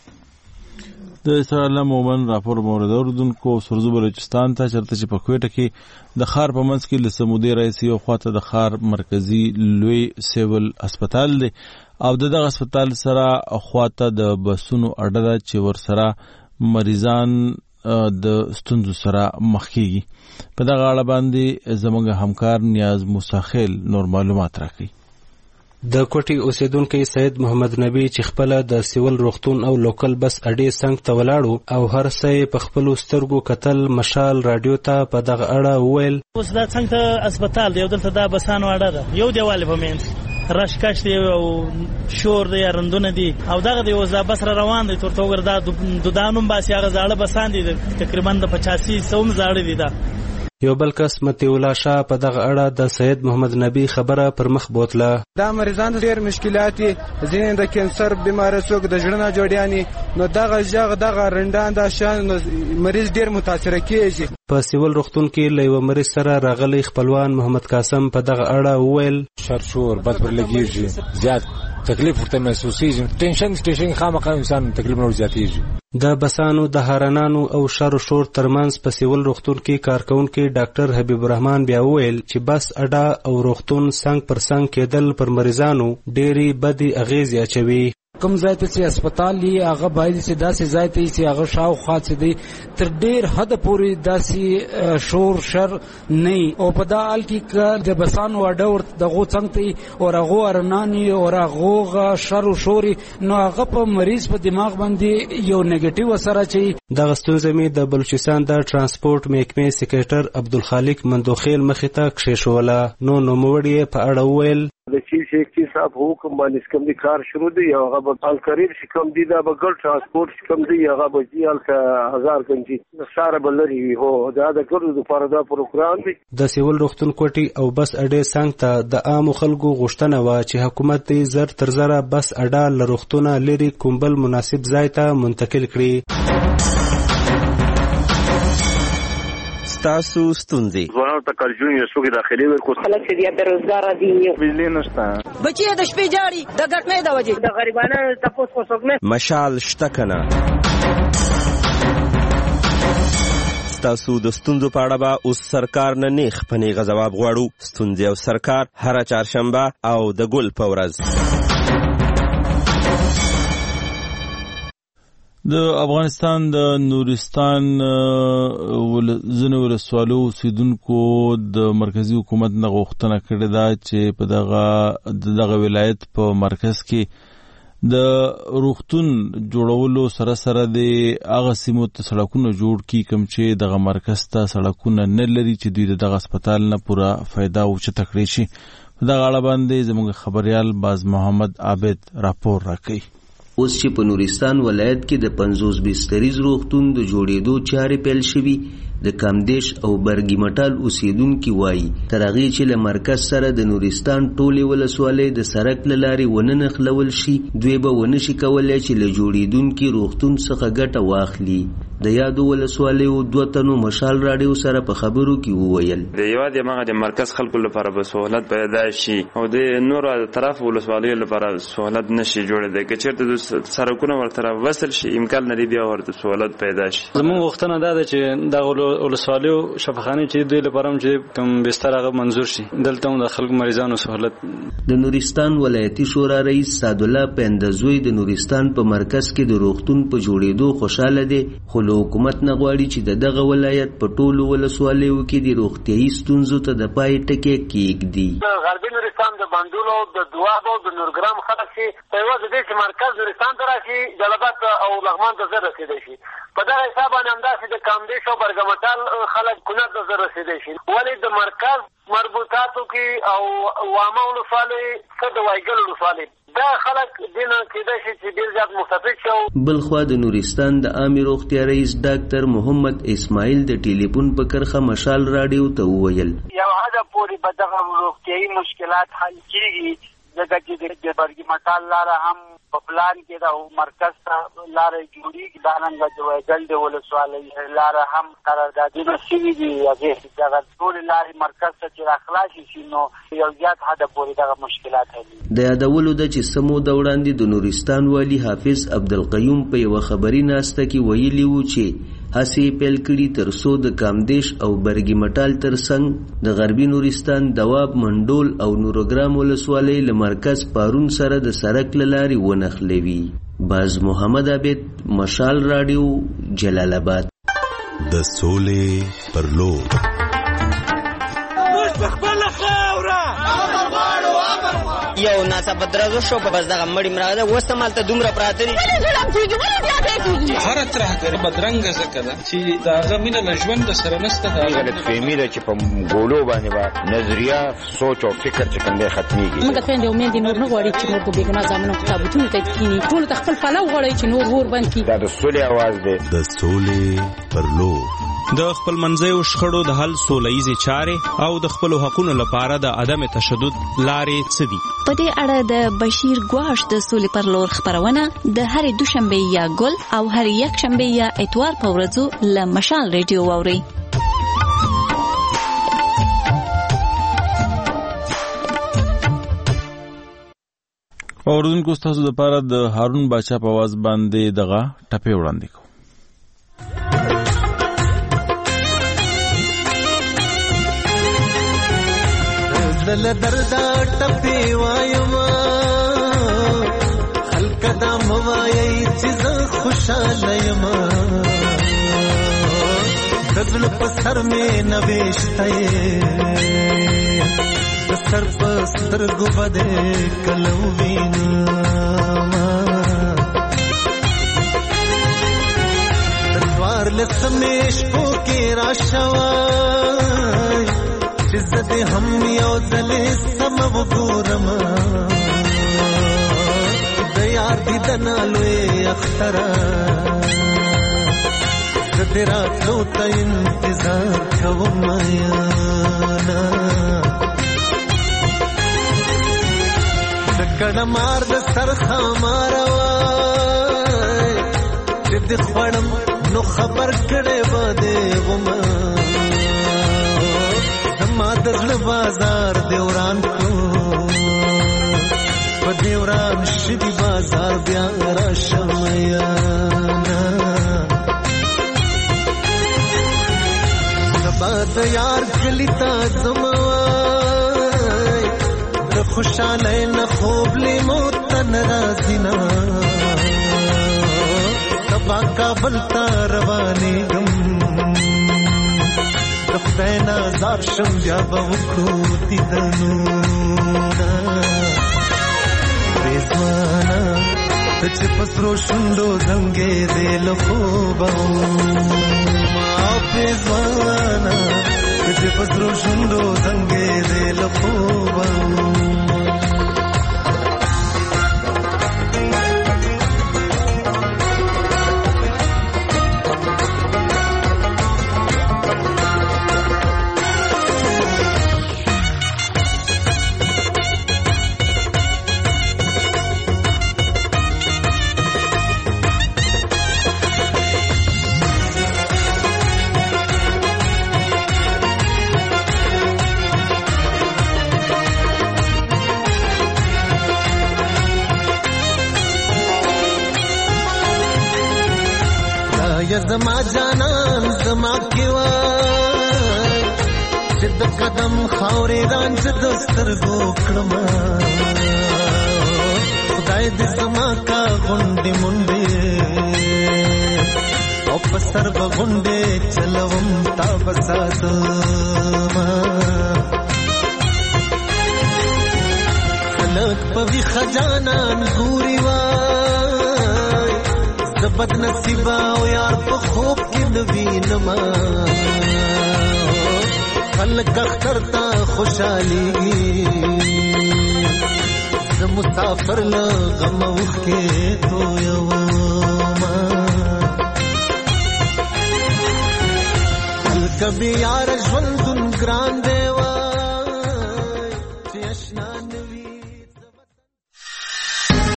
د اسرار علم مومن راپور مورد اوردونکو سرزو بلوچستان ته چرته چې په کوټه کې د خار په منځ کې لسمودي رئیس یو خواته د خار مرکزی لوی سیول هسپتال دی او دغه هسپتال سره خواته د بسونو اډه ده چې ور سره مریضان د ستونزو سره مخ کیږي. په دغه اړه باندې زموږ همکار نیاز موسیخیل نور معلومات راکړي. د کوټي اوسیدونکو سید محمد نبی چې خپل د سیول روغتون او لوکل بس اډې څنګ ته ولاړو او هر څه په خپل سترګو کتل مشال رادیو ته په دغه اړه وویل. اوس دا څنګه ته هسپتال دی او دلته دا بسانو اډه ده یو دیوال په مینس رشکش دی او شور دی رندونه دي او دغه دی اوس دا بس را روان دی ترته وګر دا دودانوم باسي هغه زاړه بسان دي تقریبا د پچاسی سوم زاړه دي. دا یو بل کس متی الله شاه په دغه اړه د سید محمد نبی خبره پر مخ بوتله. دا مریضان ډېر مشکلات دي، ځینې د کینسر بیمار څوک د زړه نه جوړیاني نو دغه ژغ دغه رندان دا شان مریض ډېر متاثر کیږي. په سیول روغتون کې له یو مریض سره راغلی خپلوان محمد قاسم په دغه اړه وویل. شرشور بد پر لګیږي زیات تکلیف ورته محسوسیږي، ټینشن ټینشن خامخا انسان تکلیف نور زیاتیږي. د بسانو د هارنانو او شر شور ترمنځ په سیول روغتون کې کارکونکي ډاکټر حبیب الرحمن بیا وویل چې بس اډه او روغتون څنګ پر څنګ کېدل پر مریضانو ډېری بدې اغیزې اچوي. کوم ځای ته چې هسپتال یې هغه باید چې داسې ځای ته چې هغه شاوخوا چې دی تر ډېر حده پورې داسې شور شر نه او په دا حال کې د بسانو اډه ورته دغو څنګ ته او هغو ارنانې او هغو شر و شور نو هغه په مریض په دماغ باندې یو نیگیټیو اثر اچوي. دغه ستونزه مې د بلوچستان د ترانسپورټ محکمې سکریټر عبدالخالق مندوخیل مخې ته کښېښوله. نو نوموړي په اړه وویل د چیف سیکټري صاحب حکم باندې کوم دي کار شروع دی هغه به القریب چې کوم دي دا به ګل ترانسپورټ کوم دی هغه به جی الکه هزار کنجي ساره بلري هو دا د ګرځو لپاره دا پروګرام دی. د سیول روغتون کوټي او بس اډې څنګ ته د عام خلکو غوښتنه و چې حکومت دې زر تر زره بس اډه له روغتونه لري کومبل مناسب ځای ته منتقل کړي. تاسو ستونزې ځوانانو ته کارجونې رسوګي داخلي ورکو خلک چې بیروزګار دي بجلی نشته بچي د شپې جاړي د ګټنې د وجې د غریبانو تاسو کو څوک مشال شته کنه. تاسو د ستونزو په اړه به اوس سرکار نه نیخ په نیغه ځواب غواړو. ستونزې او سرکار هره چهارشنبه او د ګل په ورځ. د افغانستان د نورستان ځینو ولسوالو اوسیدونکو د مرکزي حکومت نه غوښتنه کړې ده چې په دغه دغه ولایت په مرکز کې د روغتون جوړولو سره سره د هغه سیمو ته سړکونه جوړ کړي کوم چې دغه مرکز ته سړکونه نه لري چې دوی دغه هسپتال نه پوره فایده اوچته کړی شي. په دغه اړه باندې زموږ خبریال باز محمد عابد راپور راکوي. اوس چې په نورستان ولایت کې د پنځوس بستریز روغتون د جوړېدو چارې پیل شوي د کامدیش او برګي مټال اوسیدونکي وایي تر هغې چې له مرکز سره د نورستان ټولې ولسوالۍ د سړک له لارې ونه نښلول شي دوی به ونه شي کولی چې له جوړېدونکي روغتون څخه ګټه واخلي. د یادو ولسوالیو دوه تنو مشال راډیو سره په خبرو کې وویل د یواد یمغه د مرکز خلکو لپاره به سہولت پیدا شي او د نور طرف ولسوالیو لپاره سہولت نشي جوړېدای که چېرته د سړکونه ورته وصل شي امکان لري بیا ورته سہولت پیدا شي. زموږ غوښتنه دا ده چې دغه ولسوالیو شفاخانې چې دوی لپاره هم چې کوم بستر هغه منظور شي دلته هم د خلکو مریضانو سہولت. د نورستان ولایتي شورا رئیس سعدالله پیندزوی د نورستان په مرکز کې د روغتون په جوړېدو خوشاله دی خو حکومت نه غواړي چې د دغه ولایت په ټولو ولسوالیو کې د روغتیايي ستونزو ته د پای ټکی کېږدي. د غربي نورستان د بندولو د دواب او د نورګرام خلک چې په یوازې دې چې مرکز نورستان ته راشي جلبات او لغمان ته زر رسېدی شي په دغه حساب باندې همداسې د کامدیش او برګمټال خلک کونړ ته زر رسېدی شي ولې د مرکز مربوطاتو کې او وامه ولسوالۍ څه د وایګل ولسوالۍ دا خلک دینه کېدای شي چې ډېر زیات مستفید شي. بلخوا د نورستان د عامې روغتیا رئیس ډاکټر محمد اسماعیل د ټلیفون په کرښه مشال راډیو ته وویل یو حده پورې به دغه روغتیايي مشکلات حل کېږي ځکه چې د برګي مټال لاره هم په پلان کې د مرکز ته لاره جوړېږي دارنګه د وایګل د ولسوالۍ لاره هم قراردادونه شوي دي هغې دغه ټولې لارې مرکز ته چې راخلاصې شي نو یو زیات حده پورې دغه مشکلات حلېږي. د یادولو ده چې څه موده وړاندې د نورستان والي حافظ عبدالقیوم په یوه خبري ناسته کې ویلي وو چې هڅې پیل کړي تر څو د کامدیش او برګي مټال تر څنګ د غربي نورستان دواب منډول او نورګرام ولسوالۍ له مرکز پارون سره د سړک له لارې ونښلوي. باز محمد عابد مشال راډیو جلال آباد. د سولې پر لور یو ناڅاپه درزو شو په بس دغه مړی مراغه ده اوس همالته دومره پراته دي هره ترهګر بدرنګه ځکه ده چې د هغه مینه له ژوند سره نشته. دا غلطفهمي ده چې په ګولو باندې به نظریه سوچ او فکر چې کوم دی ختمېږي. موږ خویندې او میندې نور نه غواړي چې نور په بېګناه زامنو په تابوتونو ته کښېني ټولو ته خپل پلو غواړي چې نور اور بند کړي. دا د سولې اواز دی. د سولې پر لور د خپل منځیو شخړو د حل سولهییزې چارې او د خپلو حقونو لپاره د عدم تشدد لارې څه دي؟ په دې اړه د بشیر ګواش د سولې پر لور خپرونه د هرې دوشنبې یا ګل او هرې یکشنبې یا اتوار په ورځو له مشال ریډیو واورئ. اوردونکو ستاسو دپاره د هارون باچا په آواز باندې دغه ټپې وړاندې کوو. دل دردا ټپي وایم خلک د موایي چې زه خوشاله یم د زړه په سر مې نوشته یې د سر په سترګو به دې کله ووینم د څوارلسمې شپو کې راشوی چې زه دې هم یو ځلې سمه وګورم د یار دیدنه لوی اختره زه دې راتلو ته انتظار کوم یانا د کڼه مار د سر خامار وای چې دې خوړم نو خبر کړې به دې ومه زما د زړه بازار دې وران کړو په دې وران شوي بازار بیا راشم یانا د یار کلی تا زموای د خوشاله نه خوب لیمو تن رازینا سبا کابل تا روانې گم د خدای نازار شم بیا به وکړو دیدنونه ریزوانا ته چې په سرو شونډو زنګې دې له خوبه ریزوانا ته چې په سرو شونډو زنګې دې له خوبه زما جانان زما کیوای چې د قدم خاورې رانځ د سترګو کړم خدای دې زما کا غونډې منډې او په سر به غونډې چلوم تا بساتما خلک په ویښه جانان ګوري وای بد نصیبا او یار په خوب کې نوینما خلک اختر ته خوشحالي زه مسافر له غم اوښکې تویوما هلکه بې یاره ژوندون ګران دی